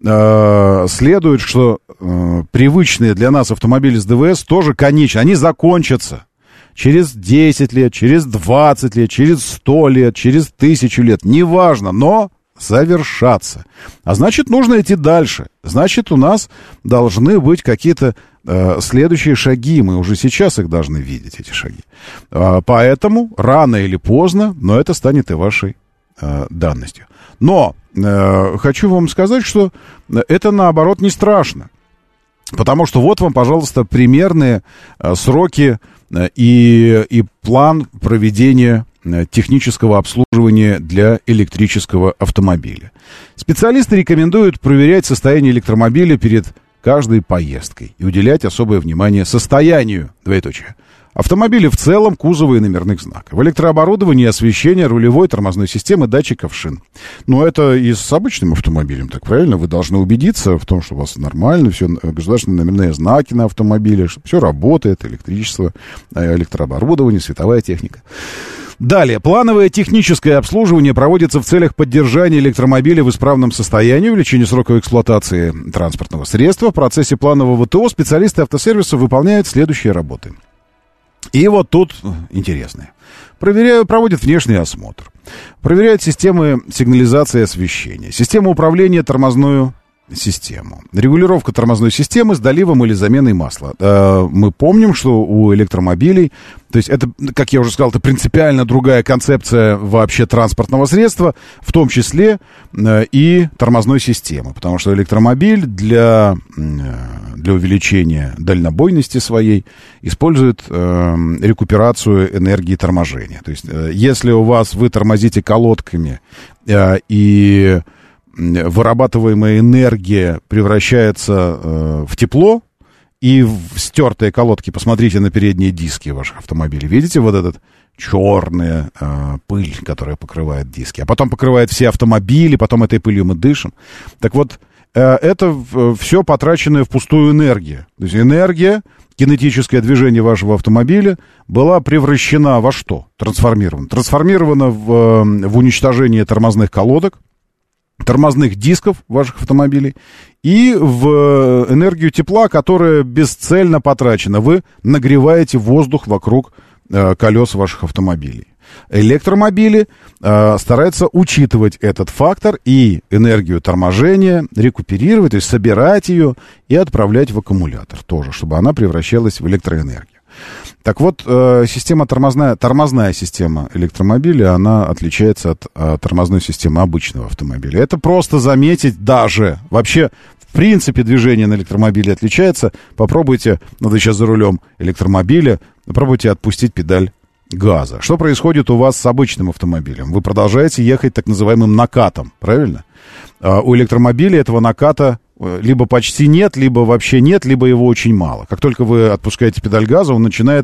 э, следует, что э, привычные для нас автомобили с ДВС тоже конечны, они закончатся. Через десять лет, через двадцать лет, через сто лет, через тысячу лет, неважно, но завершаться. А значит, нужно идти дальше. Значит, у нас должны быть какие-то э, следующие шаги. Мы уже сейчас их должны видеть, эти шаги. Э, поэтому рано или поздно, но это станет и вашей э, данностью. Но э, хочу вам сказать, что это, наоборот, не страшно. Потому что вот вам, пожалуйста, примерные э, сроки э, и, и план проведения технического обслуживания для электрического автомобиля. Специалисты рекомендуют проверять состояние электромобиля перед каждой поездкой и уделять особое внимание состоянию, двоеточие, автомобиля в целом, кузова и номерных знаков, электрооборудования, освещения, рулевой, тормозной системы, датчиков шин. Но это и с обычным автомобилем, так правильно? Вы должны убедиться в том, что у вас нормально, все государственные номерные знаки на автомобиле, что все работает, электричество, электрооборудование, световая техника. Далее. Плановое техническое обслуживание проводится в целях поддержания электромобиля в исправном состоянии, увеличения срока эксплуатации транспортного средства. В процессе планового ТО специалисты автосервиса выполняют следующие работы. И вот тут интересное. Проверяют, проводят внешний осмотр. Проверяют системы сигнализации и освещения. Систему управления, тормозную систему. Регулировка тормозной системы с доливом или заменой масла. Мы помним, что у электромобилей, то есть это, как я уже сказал, это принципиально другая концепция вообще транспортного средства, в том числе и тормозной системы. Потому что электромобиль для, для увеличения дальнобойности своей использует рекуперацию энергии торможения. То есть если у вас вы тормозите колодками и вырабатываемая энергия превращается э, в тепло и в стертые колодки. Посмотрите на передние диски ваших автомобилей. Видите вот этот черная э, пыль, которая покрывает диски, а потом покрывает все автомобили, потом этой пылью мы дышим. Так вот, э, это все потраченная впустую энергия. То есть энергия, кинетическое движение вашего автомобиля была превращена во что? Трансформирована. Трансформирована в, в уничтожение тормозных колодок, тормозных дисков ваших автомобилей и в энергию тепла, которая бесцельно потрачена. Вы нагреваете воздух вокруг э, колес ваших автомобилей. Электромобили э, стараются учитывать этот фактор и энергию торможения рекуперировать, то есть собирать ее и отправлять в аккумулятор тоже, чтобы она превращалась в электроэнергию. Так вот, э, система тормозная, тормозная система электромобиля, она отличается от э, тормозной системы обычного автомобиля. Это просто заметить даже. Вообще, в принципе, движение на электромобиле отличается. Попробуйте, ну вы сейчас за рулем электромобиля, попробуйте отпустить педаль газа. Что происходит у вас с обычным автомобилем? Вы продолжаете ехать так называемым накатом, правильно? А у электромобиля этого наката либо почти нет, либо вообще нет, либо его очень мало. Как только вы отпускаете педаль газа, он начинает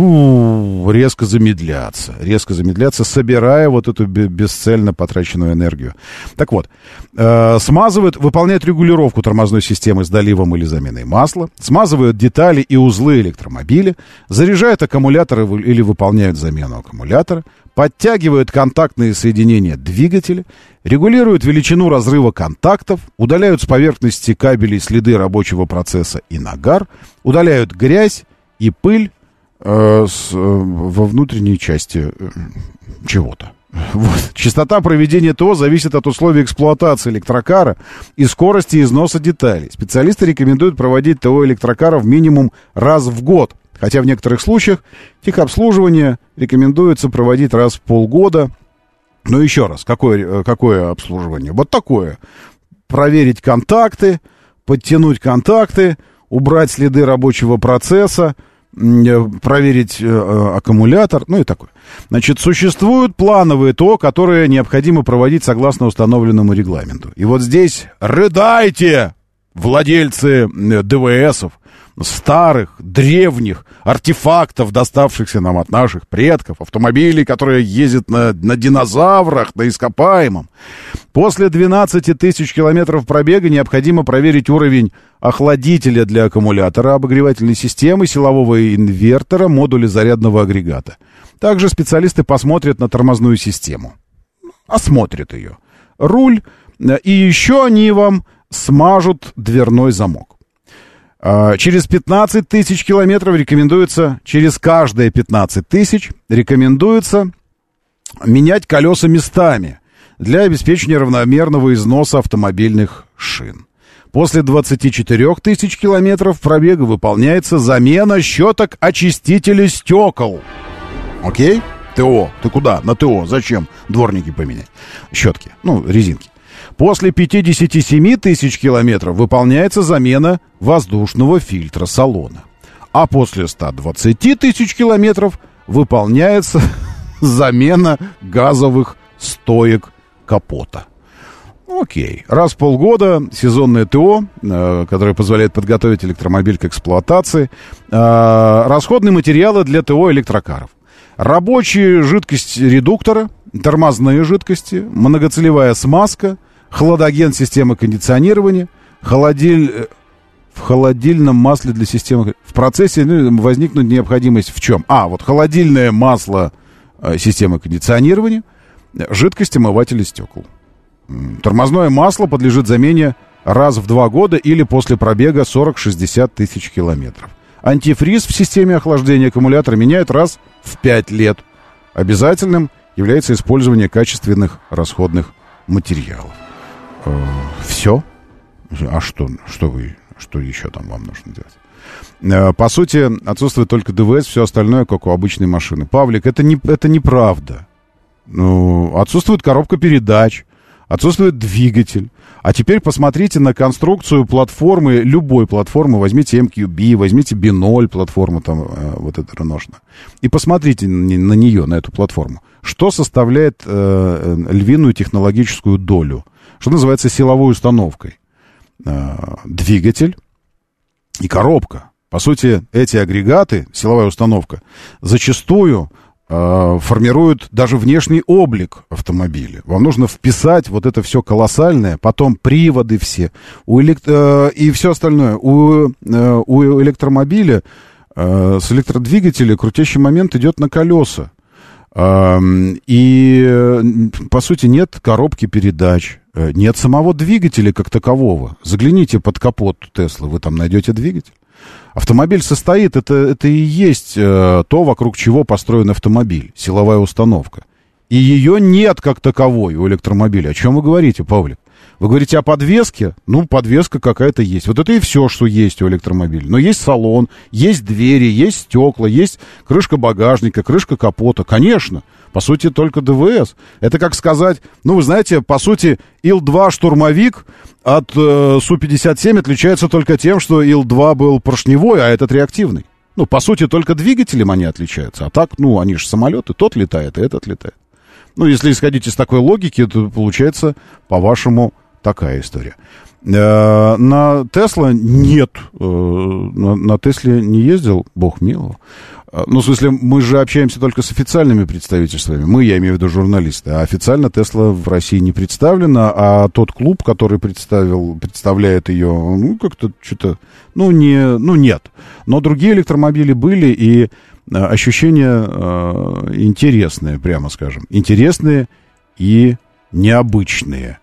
у-у-у, резко замедляться, резко замедляться, собирая вот эту бесцельно потраченную энергию. Так вот, э, смазывают, выполняют регулировку тормозной системы с доливом или заменой масла, смазывают детали и узлы электромобиля, заряжают аккумуляторы или выполняют замену аккумулятора, подтягивают контактные соединения двигателя, регулируют величину разрыва контактов, удаляют с поверхности кабелей следы рабочего процесса и нагар, удаляют грязь и пыль э, с, э, во внутренней части э, чего-то. Вот. Частота проведения ТО зависит от условий эксплуатации электрокара и скорости износа деталей. Специалисты рекомендуют проводить ТО электрокаров минимум раз в год. Хотя в некоторых случаях техобслуживание рекомендуется проводить раз в полгода. Но еще раз, какое, какое обслуживание? Вот такое. Проверить контакты, подтянуть контакты, убрать следы рабочего процесса, проверить э, аккумулятор, ну и такое. Значит, существуют плановые ТО, которые необходимо проводить согласно установленному регламенту. И вот здесь рыдайте, владельцы ДВСов, старых, древних артефактов, доставшихся нам от наших предков, автомобилей, которые ездят на, на динозаврах, на ископаемом. После двенадцати тысяч километров пробега необходимо проверить уровень охладителя для аккумулятора, обогревательной системы, силового инвертора, модуля зарядного агрегата. Также специалисты посмотрят на тормозную систему. Осмотрят ее. Руль. И еще они вам смажут дверной замок. Через пятнадцать тысяч километров рекомендуется, через каждые пятнадцать тысяч рекомендуется менять колеса местами для обеспечения равномерного износа автомобильных шин. После двадцати четырёх тысяч километров пробега выполняется замена щеток очистителя стекол. Окей? ТО. Ты куда? На ТО. Зачем дворники поменять? Щетки. Ну, резинки. После пятидесяти семи тысяч километров выполняется замена воздушного фильтра салона. А после ста двадцати тысяч километров выполняется замена газовых стоек капота. Окей. Раз в полгода сезонное ТО, э, которое позволяет подготовить электромобиль к эксплуатации. Э, расходные материалы для ТО электрокаров. Рабочие жидкости редуктора, тормозные жидкости, многоцелевая смазка, хладоген системы кондиционирования, холодиль... в холодильном масле для системы... В процессе возникнет необходимость в чем? А, вот холодильное масло э, системы кондиционирования, жидкость омывателя стекол. Тормозное масло подлежит замене раз в два года или после пробега сорок-шестьдесят тысяч километров. Антифриз в системе охлаждения аккумулятора меняют раз в пять лет. Обязательным является использование качественных расходных материалов. Э, все? А что, что вы, что еще там вам нужно делать? Э, по сути, отсутствует только ДВС, все остальное, как у обычной машины. Павлик, это, не, это неправда. Ну, отсутствует коробка передач, отсутствует двигатель. А теперь посмотрите на конструкцию платформы, любой платформы. Возьмите эм кью би, возьмите би ноль платформу, там, э, вот это реношная. И посмотрите на, на нее, на эту платформу. Что составляет э, львиную технологическую долю? Что называется силовой установкой? Э, двигатель и коробка. По сути, эти агрегаты, силовая установка, зачастую формируют даже внешний облик автомобиля. Вам нужно вписать вот это все колоссальное, потом приводы все, у элект... и все остальное. У, у электромобиля с электродвигателя крутящий момент идет на колеса. И, по сути, нет коробки передач, нет самого двигателя как такового. Загляните под капот Теслы, вы там найдете двигатель. Автомобиль состоит, это, это и есть то, вокруг чего построен автомобиль, силовая установка. И ее нет как таковой у электромобиля. О чем вы говорите, Павлик? Вы говорите о подвеске? Ну, подвеска какая-то есть. Вот это и все, что есть у электромобиля. Но есть салон, есть двери, есть стекла, есть крышка багажника, крышка капота. Конечно, по сути, только ДВС. Это как сказать, ну, вы знаете, по сути, Ил два штурмовик от э, Су пятьдесят семь отличается только тем, что Ил два был поршневой, а этот реактивный. Ну, по сути, только двигателем они отличаются. А так, ну, они же самолеты, тот летает, и этот летает. Ну, если исходить из такой логики, то получается, по-вашему, такая история. Э, на Тесла нет. Э, на, на Тесле не ездил, бог миловал. Э, ну, в смысле, мы же общаемся только с официальными представительствами. Мы, я имею в виду журналисты. А официально Тесла в России не представлена. А тот клуб, который представил, представляет ее, ну, как-то что-то... Ну, не, ну, нет. Но другие электромобили были, и э, ощущения э, интересные, прямо скажем. Интересные и необычные.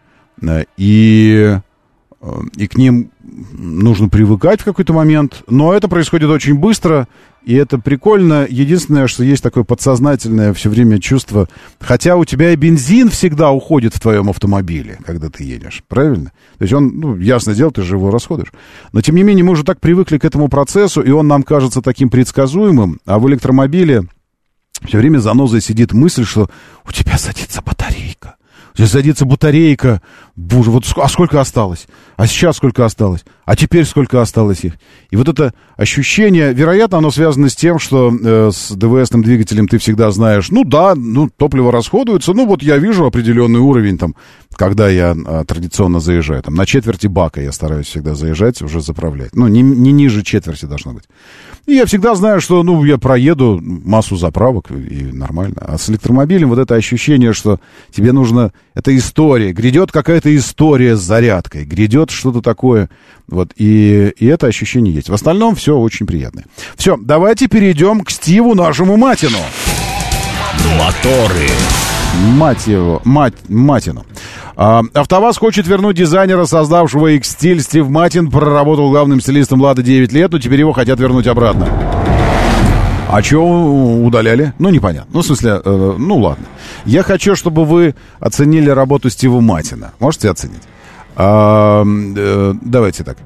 И, и к ним нужно привыкать в какой-то момент, но это происходит очень быстро, и это прикольно. Единственное, что есть такое подсознательное все время чувство, хотя у тебя и бензин всегда уходит в твоем автомобиле, когда ты едешь, правильно? То есть он, ну, ясное дело, ты же его расходуешь. Но, тем не менее, мы уже так привыкли к этому процессу, и он нам кажется таким предсказуемым, а в электромобиле все время занозой сидит мысль, что у тебя садится батарейка. Здесь садится батарейка. Боже, вот а сколько осталось? А сейчас сколько осталось? А теперь сколько осталось их? И вот это ощущение, вероятно, оно связано с тем, что э, с ДВСным двигателем ты всегда знаешь, ну да, ну топливо расходуется, ну вот я вижу определенный уровень там, когда я э, традиционно заезжаю. Там на четверти бака я стараюсь всегда заезжать, уже заправлять. Ну, не, не ниже четверти должно быть. И я всегда знаю, что, ну, я проеду массу заправок, и нормально. А с электромобилем вот это ощущение, что тебе нужно... Это история. Грядет какая-то история с зарядкой. Грядет что-то такое. Вот. И, и это ощущение есть. В остальном все очень приятное. Все, давайте перейдем к Стиву, нашему Матину. Моторы. Мать его, мать, Матину. А, АвтоВАЗ хочет вернуть дизайнера, создавшего X-стиль. Стив Матин проработал главным стилистом Лада девять лет, но теперь его хотят вернуть обратно. А что удаляли? Ну, непонятно. Ну, в смысле, э, ну, ладно. Я хочу, чтобы вы оценили работу Стива Матина. Можете оценить? А, э, давайте так.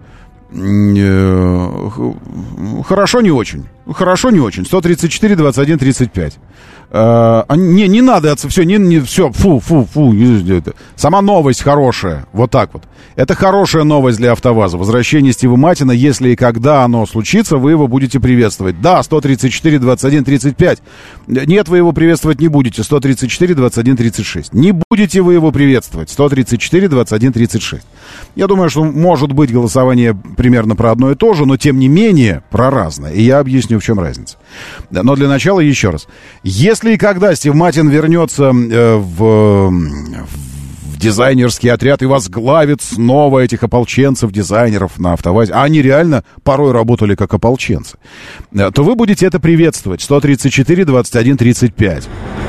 Э, хорошо, не очень. Хорошо, не очень. сто тридцать четыре, двадцать один, тридцать пять. Uh, не, не надо, все, не, не, все, фу, фу, фу. Сама новость хорошая, вот так вот. Это хорошая новость для АвтоВАЗа. Возвращение Стива Матина, если и когда оно случится, вы его будете приветствовать. Да, сто тридцать четыре, двадцать один, тридцать пять. Нет, вы его приветствовать не будете. сто тридцать четыре, двадцать один, тридцать шесть. Не будете вы его приветствовать. сто тридцать четыре, двадцать один, тридцать шесть. Я думаю, что может быть голосование примерно про одно и то же, но тем не менее про разное. И я объясню, в чем разница. Но для начала еще раз. Если Если и когда Стив Матин вернется э, в, в дизайнерский отряд и возглавит снова этих ополченцев-дизайнеров на АвтоВАЗе, а они реально порой работали как ополченцы, э, то вы будете это приветствовать. сто тридцать четыре, двадцать один, тридцать пять.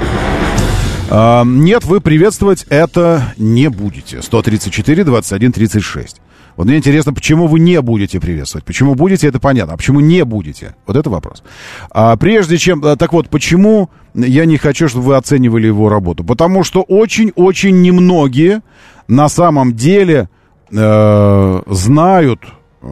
Э, нет, вы приветствовать это не будете. сто тридцать четыре, двадцать один, тридцать шесть. Вот мне интересно, почему вы не будете приветствовать. Почему будете, это понятно. А почему не будете? Вот это вопрос. А прежде чем... Так вот, почему я не хочу, чтобы вы оценивали его работу? Потому что очень-очень немногие на самом деле э, знают э,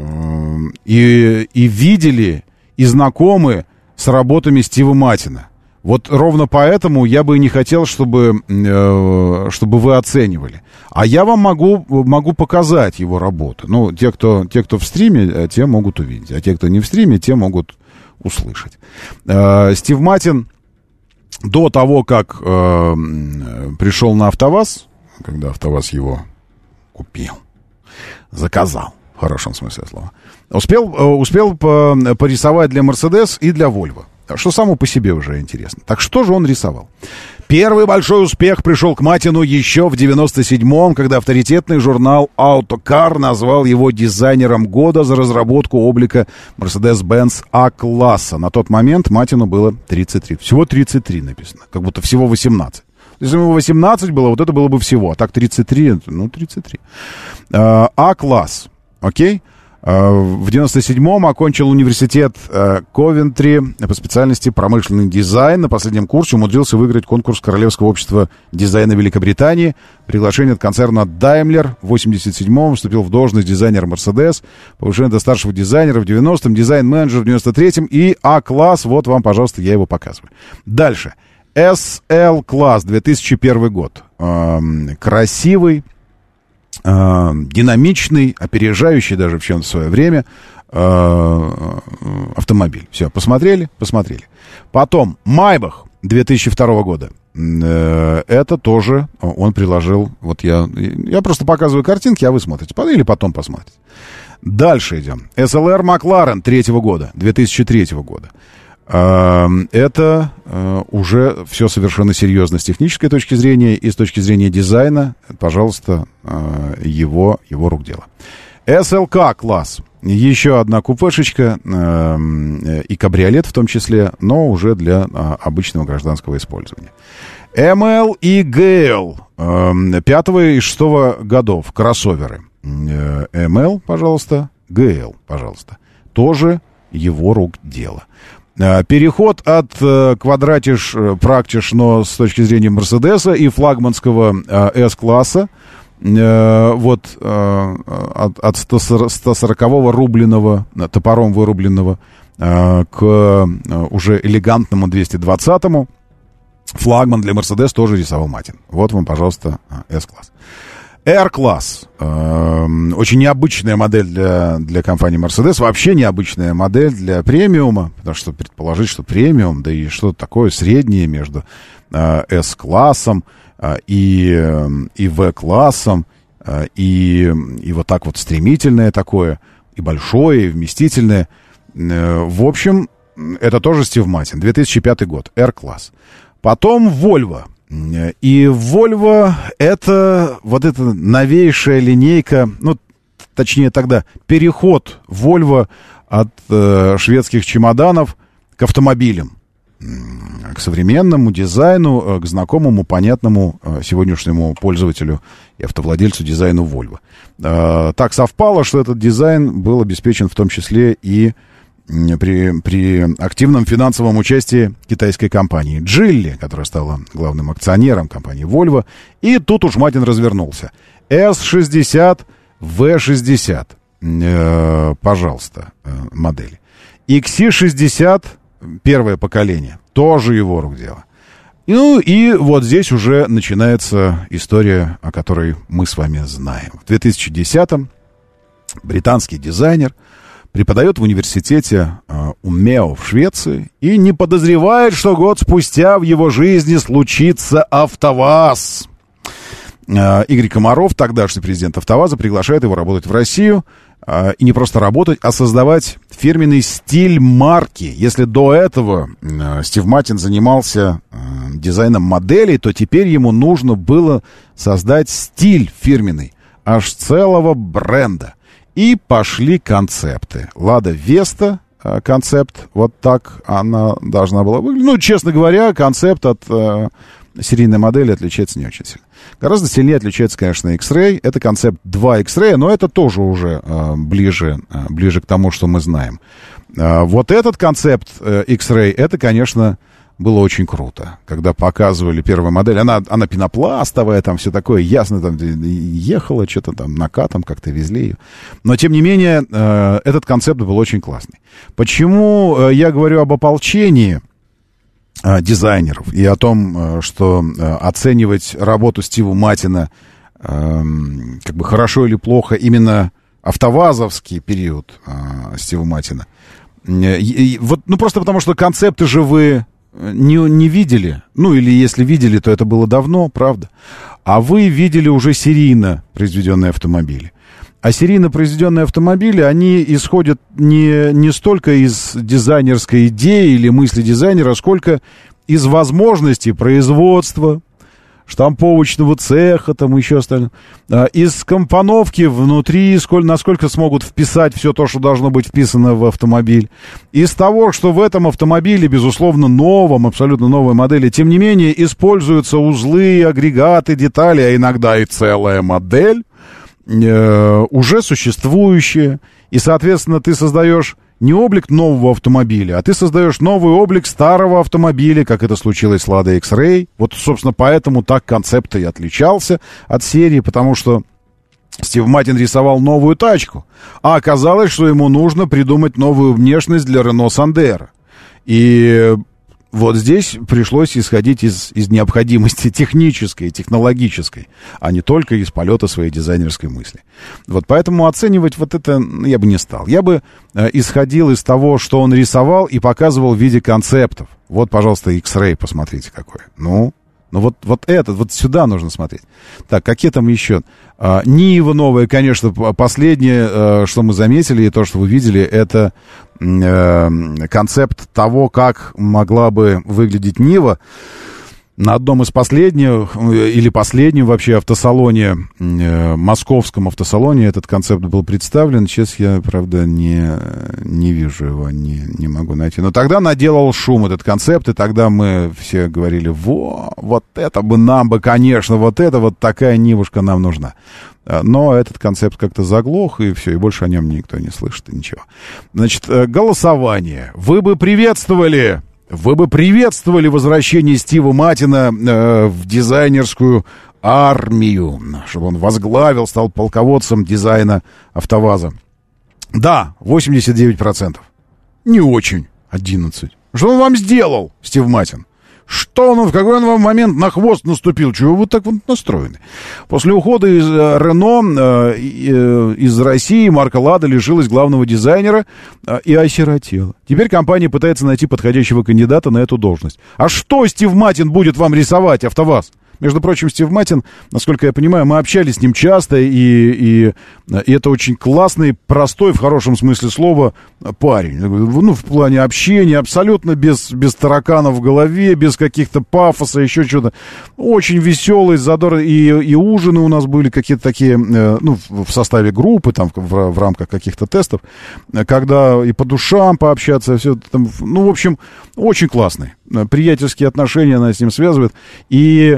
и, и видели, и знакомы с работами Стива Матина. Вот ровно поэтому я бы и не хотел, чтобы, э, чтобы вы оценивали. А я вам могу, могу показать его работу. Ну, те кто, те, кто в стриме, те могут увидеть. А те, кто не в стриме, те могут услышать. Э, Стив Матин до того, как э, пришел на АвтоВАЗ, когда АвтоВАЗ его купил, заказал, в хорошем смысле слова, успел, успел порисовать для Mercedes и для Volvo. что само по себе уже интересно. Так что же он рисовал? Первый большой успех пришел к Матину еще в девяносто седьмом, когда авторитетный журнал Autocar назвал его дизайнером года за разработку облика Mercedes-Benz А-класса. На тот момент Матину было тридцать три. Всего тридцать три написано, как будто всего восемнадцать. Если бы ему восемнадцать было, вот это было бы всего. А так тридцать три, ну тридцать три. А-класс, окей? В девяносто седьмом окончил университет Ковентри по специальности промышленный дизайн. На последнем курсе умудрился выиграть конкурс Королевского общества дизайна Великобритании. Приглашение от концерна Daimler. В восемьдесят седьмом вступил в должность дизайнера Mercedes. Повышение до старшего дизайнера в девяностом. Дизайн-менеджер в девяносто третьем. И А-класс. Вот вам, пожалуйста, я его показываю. Дальше. эс эл-класс, две тысячи первый год. Эм, красивый. Э, динамичный, опережающий даже в чем-то свое время э, автомобиль. Все, посмотрели? Посмотрели. Потом Майбах две тысячи второго года. Э, это тоже он приложил. Вот я, я просто показываю картинки, а вы смотрите. Или потом посмотрите. Дальше идем. эс эл эр Макларен третьего года, две тысячи третьего года. Это уже все совершенно серьезно с технической точки зрения и с точки зрения дизайна. Пожалуйста, его, его рук дело. эс эл кей класс. Еще одна купешечка и кабриолет в том числе, но уже для обычного гражданского использования. эм эл и джи эл пятого и шестого годов. Кроссоверы. эм эл, пожалуйста, джи эл, пожалуйста. Тоже его рук дело. Переход от э, квадратиш, практиш, но с точки зрения Мерседеса и флагманского э, S-класса, э, вот э, от, от сто сорокового рубленого, топором вырубленного, э, к э, уже элегантному двести двадцатому, флагман для Мерседес тоже рисовал Матин. Вот вам, пожалуйста, S-класс. R-класс. Э, очень необычная модель для, для компании Mercedes. Вообще необычная модель для премиума. Потому что предположить, что премиум, да и что-то такое среднее между э, S-классом э, и, э, и V-классом, э, и, и вот так вот стремительное такое, и большое, и вместительное. Э, в общем, это тоже Стив Матин. две тысячи пятый год. R-класс. Потом Volvo. И Volvo это вот эта новейшая линейка, ну, точнее тогда переход Volvo от э, шведских чемоданов к автомобилям, к современному дизайну, к знакомому, понятному э, сегодняшнему пользователю и автовладельцу дизайну Volvo. Э, так совпало, что этот дизайн был обеспечен в том числе и При, при активном финансовом участии китайской компании Geely, которая стала главным акционером компании Volvo. И тут уж Матин развернулся. эс шестьдесят, ви шестьдесят, э, пожалуйста, э, модели. икс си шестьдесят, первое поколение, тоже его рук дело. Ну и вот здесь уже начинается история, о которой мы с вами знаем. В две тысячи десятом британский дизайнер преподает в университете э, Умео в Швеции и не подозревает, что год спустя в его жизни случится АвтоВАЗ. Э, Игорь Комаров, тогдашний президент АвтоВАЗа, приглашает его работать в Россию. Э, и не просто работать, а создавать фирменный стиль марки. Если до этого э, Стив Матин занимался э, дизайном моделей, то теперь ему нужно было создать стиль фирменный аж целого бренда. И пошли концепты. Лада Веста, концепт, вот так она должна была выглядеть. Ну, честно говоря, концепт от э, серийной модели отличается не очень сильно. Гораздо сильнее отличается, конечно, X-Ray. Это концепт два X-Ray, но это тоже уже э, ближе, э, ближе к тому, что мы знаем. Э, вот этот концепт э, X-Ray, это, конечно, было очень круто, когда показывали первую модель. Она, она пенопластовая, там все такое, ясно, там ехала, что-то там накатом как-то везли ее. Но, тем не менее, э, этот концепт был очень классный. Почему э, я говорю об ополчении э, дизайнеров и о том, э, что э, оценивать работу Стива Матина э, как бы хорошо или плохо именно автовазовский период э, Стива Матина. Э, и, вот, ну, просто потому, что концепты же вы Не, не видели, ну или если видели, то это было давно, правда. А вы видели уже серийно произведенные автомобили. А серийно произведенные автомобили, они исходят не, не столько из дизайнерской идеи или мысли дизайнера, сколько из возможностей производства, штамповочного цеха, там еще остальное, из компоновки внутри, сколь, насколько смогут вписать все то, что должно быть вписано в автомобиль, из того, что в этом автомобиле, безусловно, новом, абсолютно новой модели, тем не менее, используются узлы, агрегаты, детали, а иногда и целая модель, э, уже существующая, и, соответственно, ты создаешь не облик нового автомобиля, а ты создаешь новый облик старого автомобиля, как это случилось с Lada X-Ray. Вот, собственно, поэтому так концепт и отличался от серии, потому что Стив Маттин рисовал новую тачку, а оказалось, что ему нужно придумать новую внешность для Renault Sandero. И вот здесь пришлось исходить из, из необходимости технической, технологической, а не только из полета своей дизайнерской мысли. Вот поэтому оценивать вот это я бы не стал. Я бы э, исходил из того, что он рисовал и показывал в виде концептов. Вот, пожалуйста, X-Ray, посмотрите какой. Ну, ну вот, вот этот, вот сюда нужно смотреть. Так, какие там еще? А, Нива новая, конечно, последнее, а, что мы заметили, и то, что вы видели, это а, концепт того, как могла бы выглядеть Нива. На одном из последних, или последнем вообще автосалоне, э, московском автосалоне этот концепт был представлен. Сейчас я, правда, не, не вижу его, не, не могу найти. Но тогда наделал шум этот концепт, и тогда мы все говорили: во, вот это бы нам бы, конечно, вот это, вот такая Нивушка нам нужна. Но этот концепт как-то заглох, и все, и больше о нем никто не слышит, и ничего. Значит, голосование. Вы бы приветствовали... Вы бы приветствовали возвращение Стива Маттина э, в дизайнерскую армию, чтобы он возглавил, стал полководцем дизайна АвтоВАЗа. Да, восемьдесят девять процентов. Не очень, одиннадцать процентов. Что он вам сделал, Стив Маттин? Что он, в какой он вам момент на хвост наступил? Чего вы так вот настроены? После ухода из э, Рено, э, э, из России, марка Лада лишилась главного дизайнера э, и осиротела. Теперь компания пытается найти подходящего кандидата на эту должность. А что Стив Маттин будет вам рисовать, АвтоВАЗ? Между прочим, Стив Маттин, насколько я понимаю, мы общались с ним часто, и, и, и это очень классный, простой, в хорошем смысле слова, парень. Ну, в плане общения, абсолютно без, без тараканов в голове, без каких-то пафоса, еще что-то. Очень веселый, задорный. И, и ужины у нас были какие-то такие, ну, в составе группы, там, в, в рамках каких-то тестов, когда и по душам пообщаться, все там, ну, в общем, очень классный. Приятельские отношения она с ним связывает. И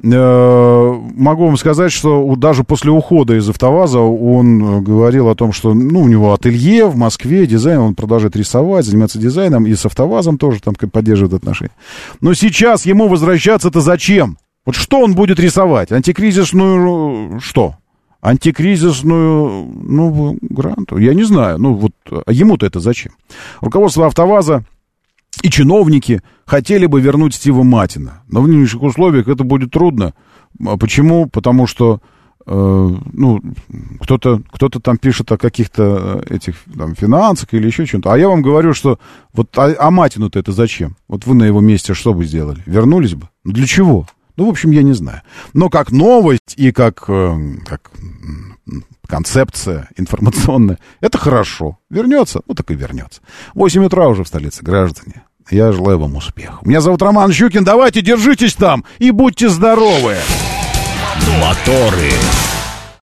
могу вам сказать, что даже после ухода из АвтоВАЗа он говорил о том, что, ну, у него ателье в Москве, дизайн, он продолжает рисовать, заниматься дизайном, и с АвтоВАЗом тоже там поддерживает отношения. Но сейчас ему возвращаться-то зачем? Вот что он будет рисовать? Антикризисную что? Антикризисную, ну, гранту? Я не знаю. Ну, вот, а ему-то это зачем? Руководство АвтоВАЗа и чиновники хотели бы вернуть Стива Маттина. Но в нынешних условиях это будет трудно. Почему? Потому что э, ну, кто-то, кто-то там пишет о каких-то этих там, финансах или еще чем-то. А я вам говорю, что вот а, а Маттину-то это зачем? Вот вы на его месте что бы сделали? Вернулись бы? Ну, для чего? Ну, в общем, я не знаю. Но как новость и как, э, как концепция информационная, это хорошо. Вернется? Ну, так и вернется. восемь утра уже в столице, граждане. Я желаю вам успеха. Меня зовут Роман Щукин. Давайте, держитесь там и будьте здоровы. Моторы.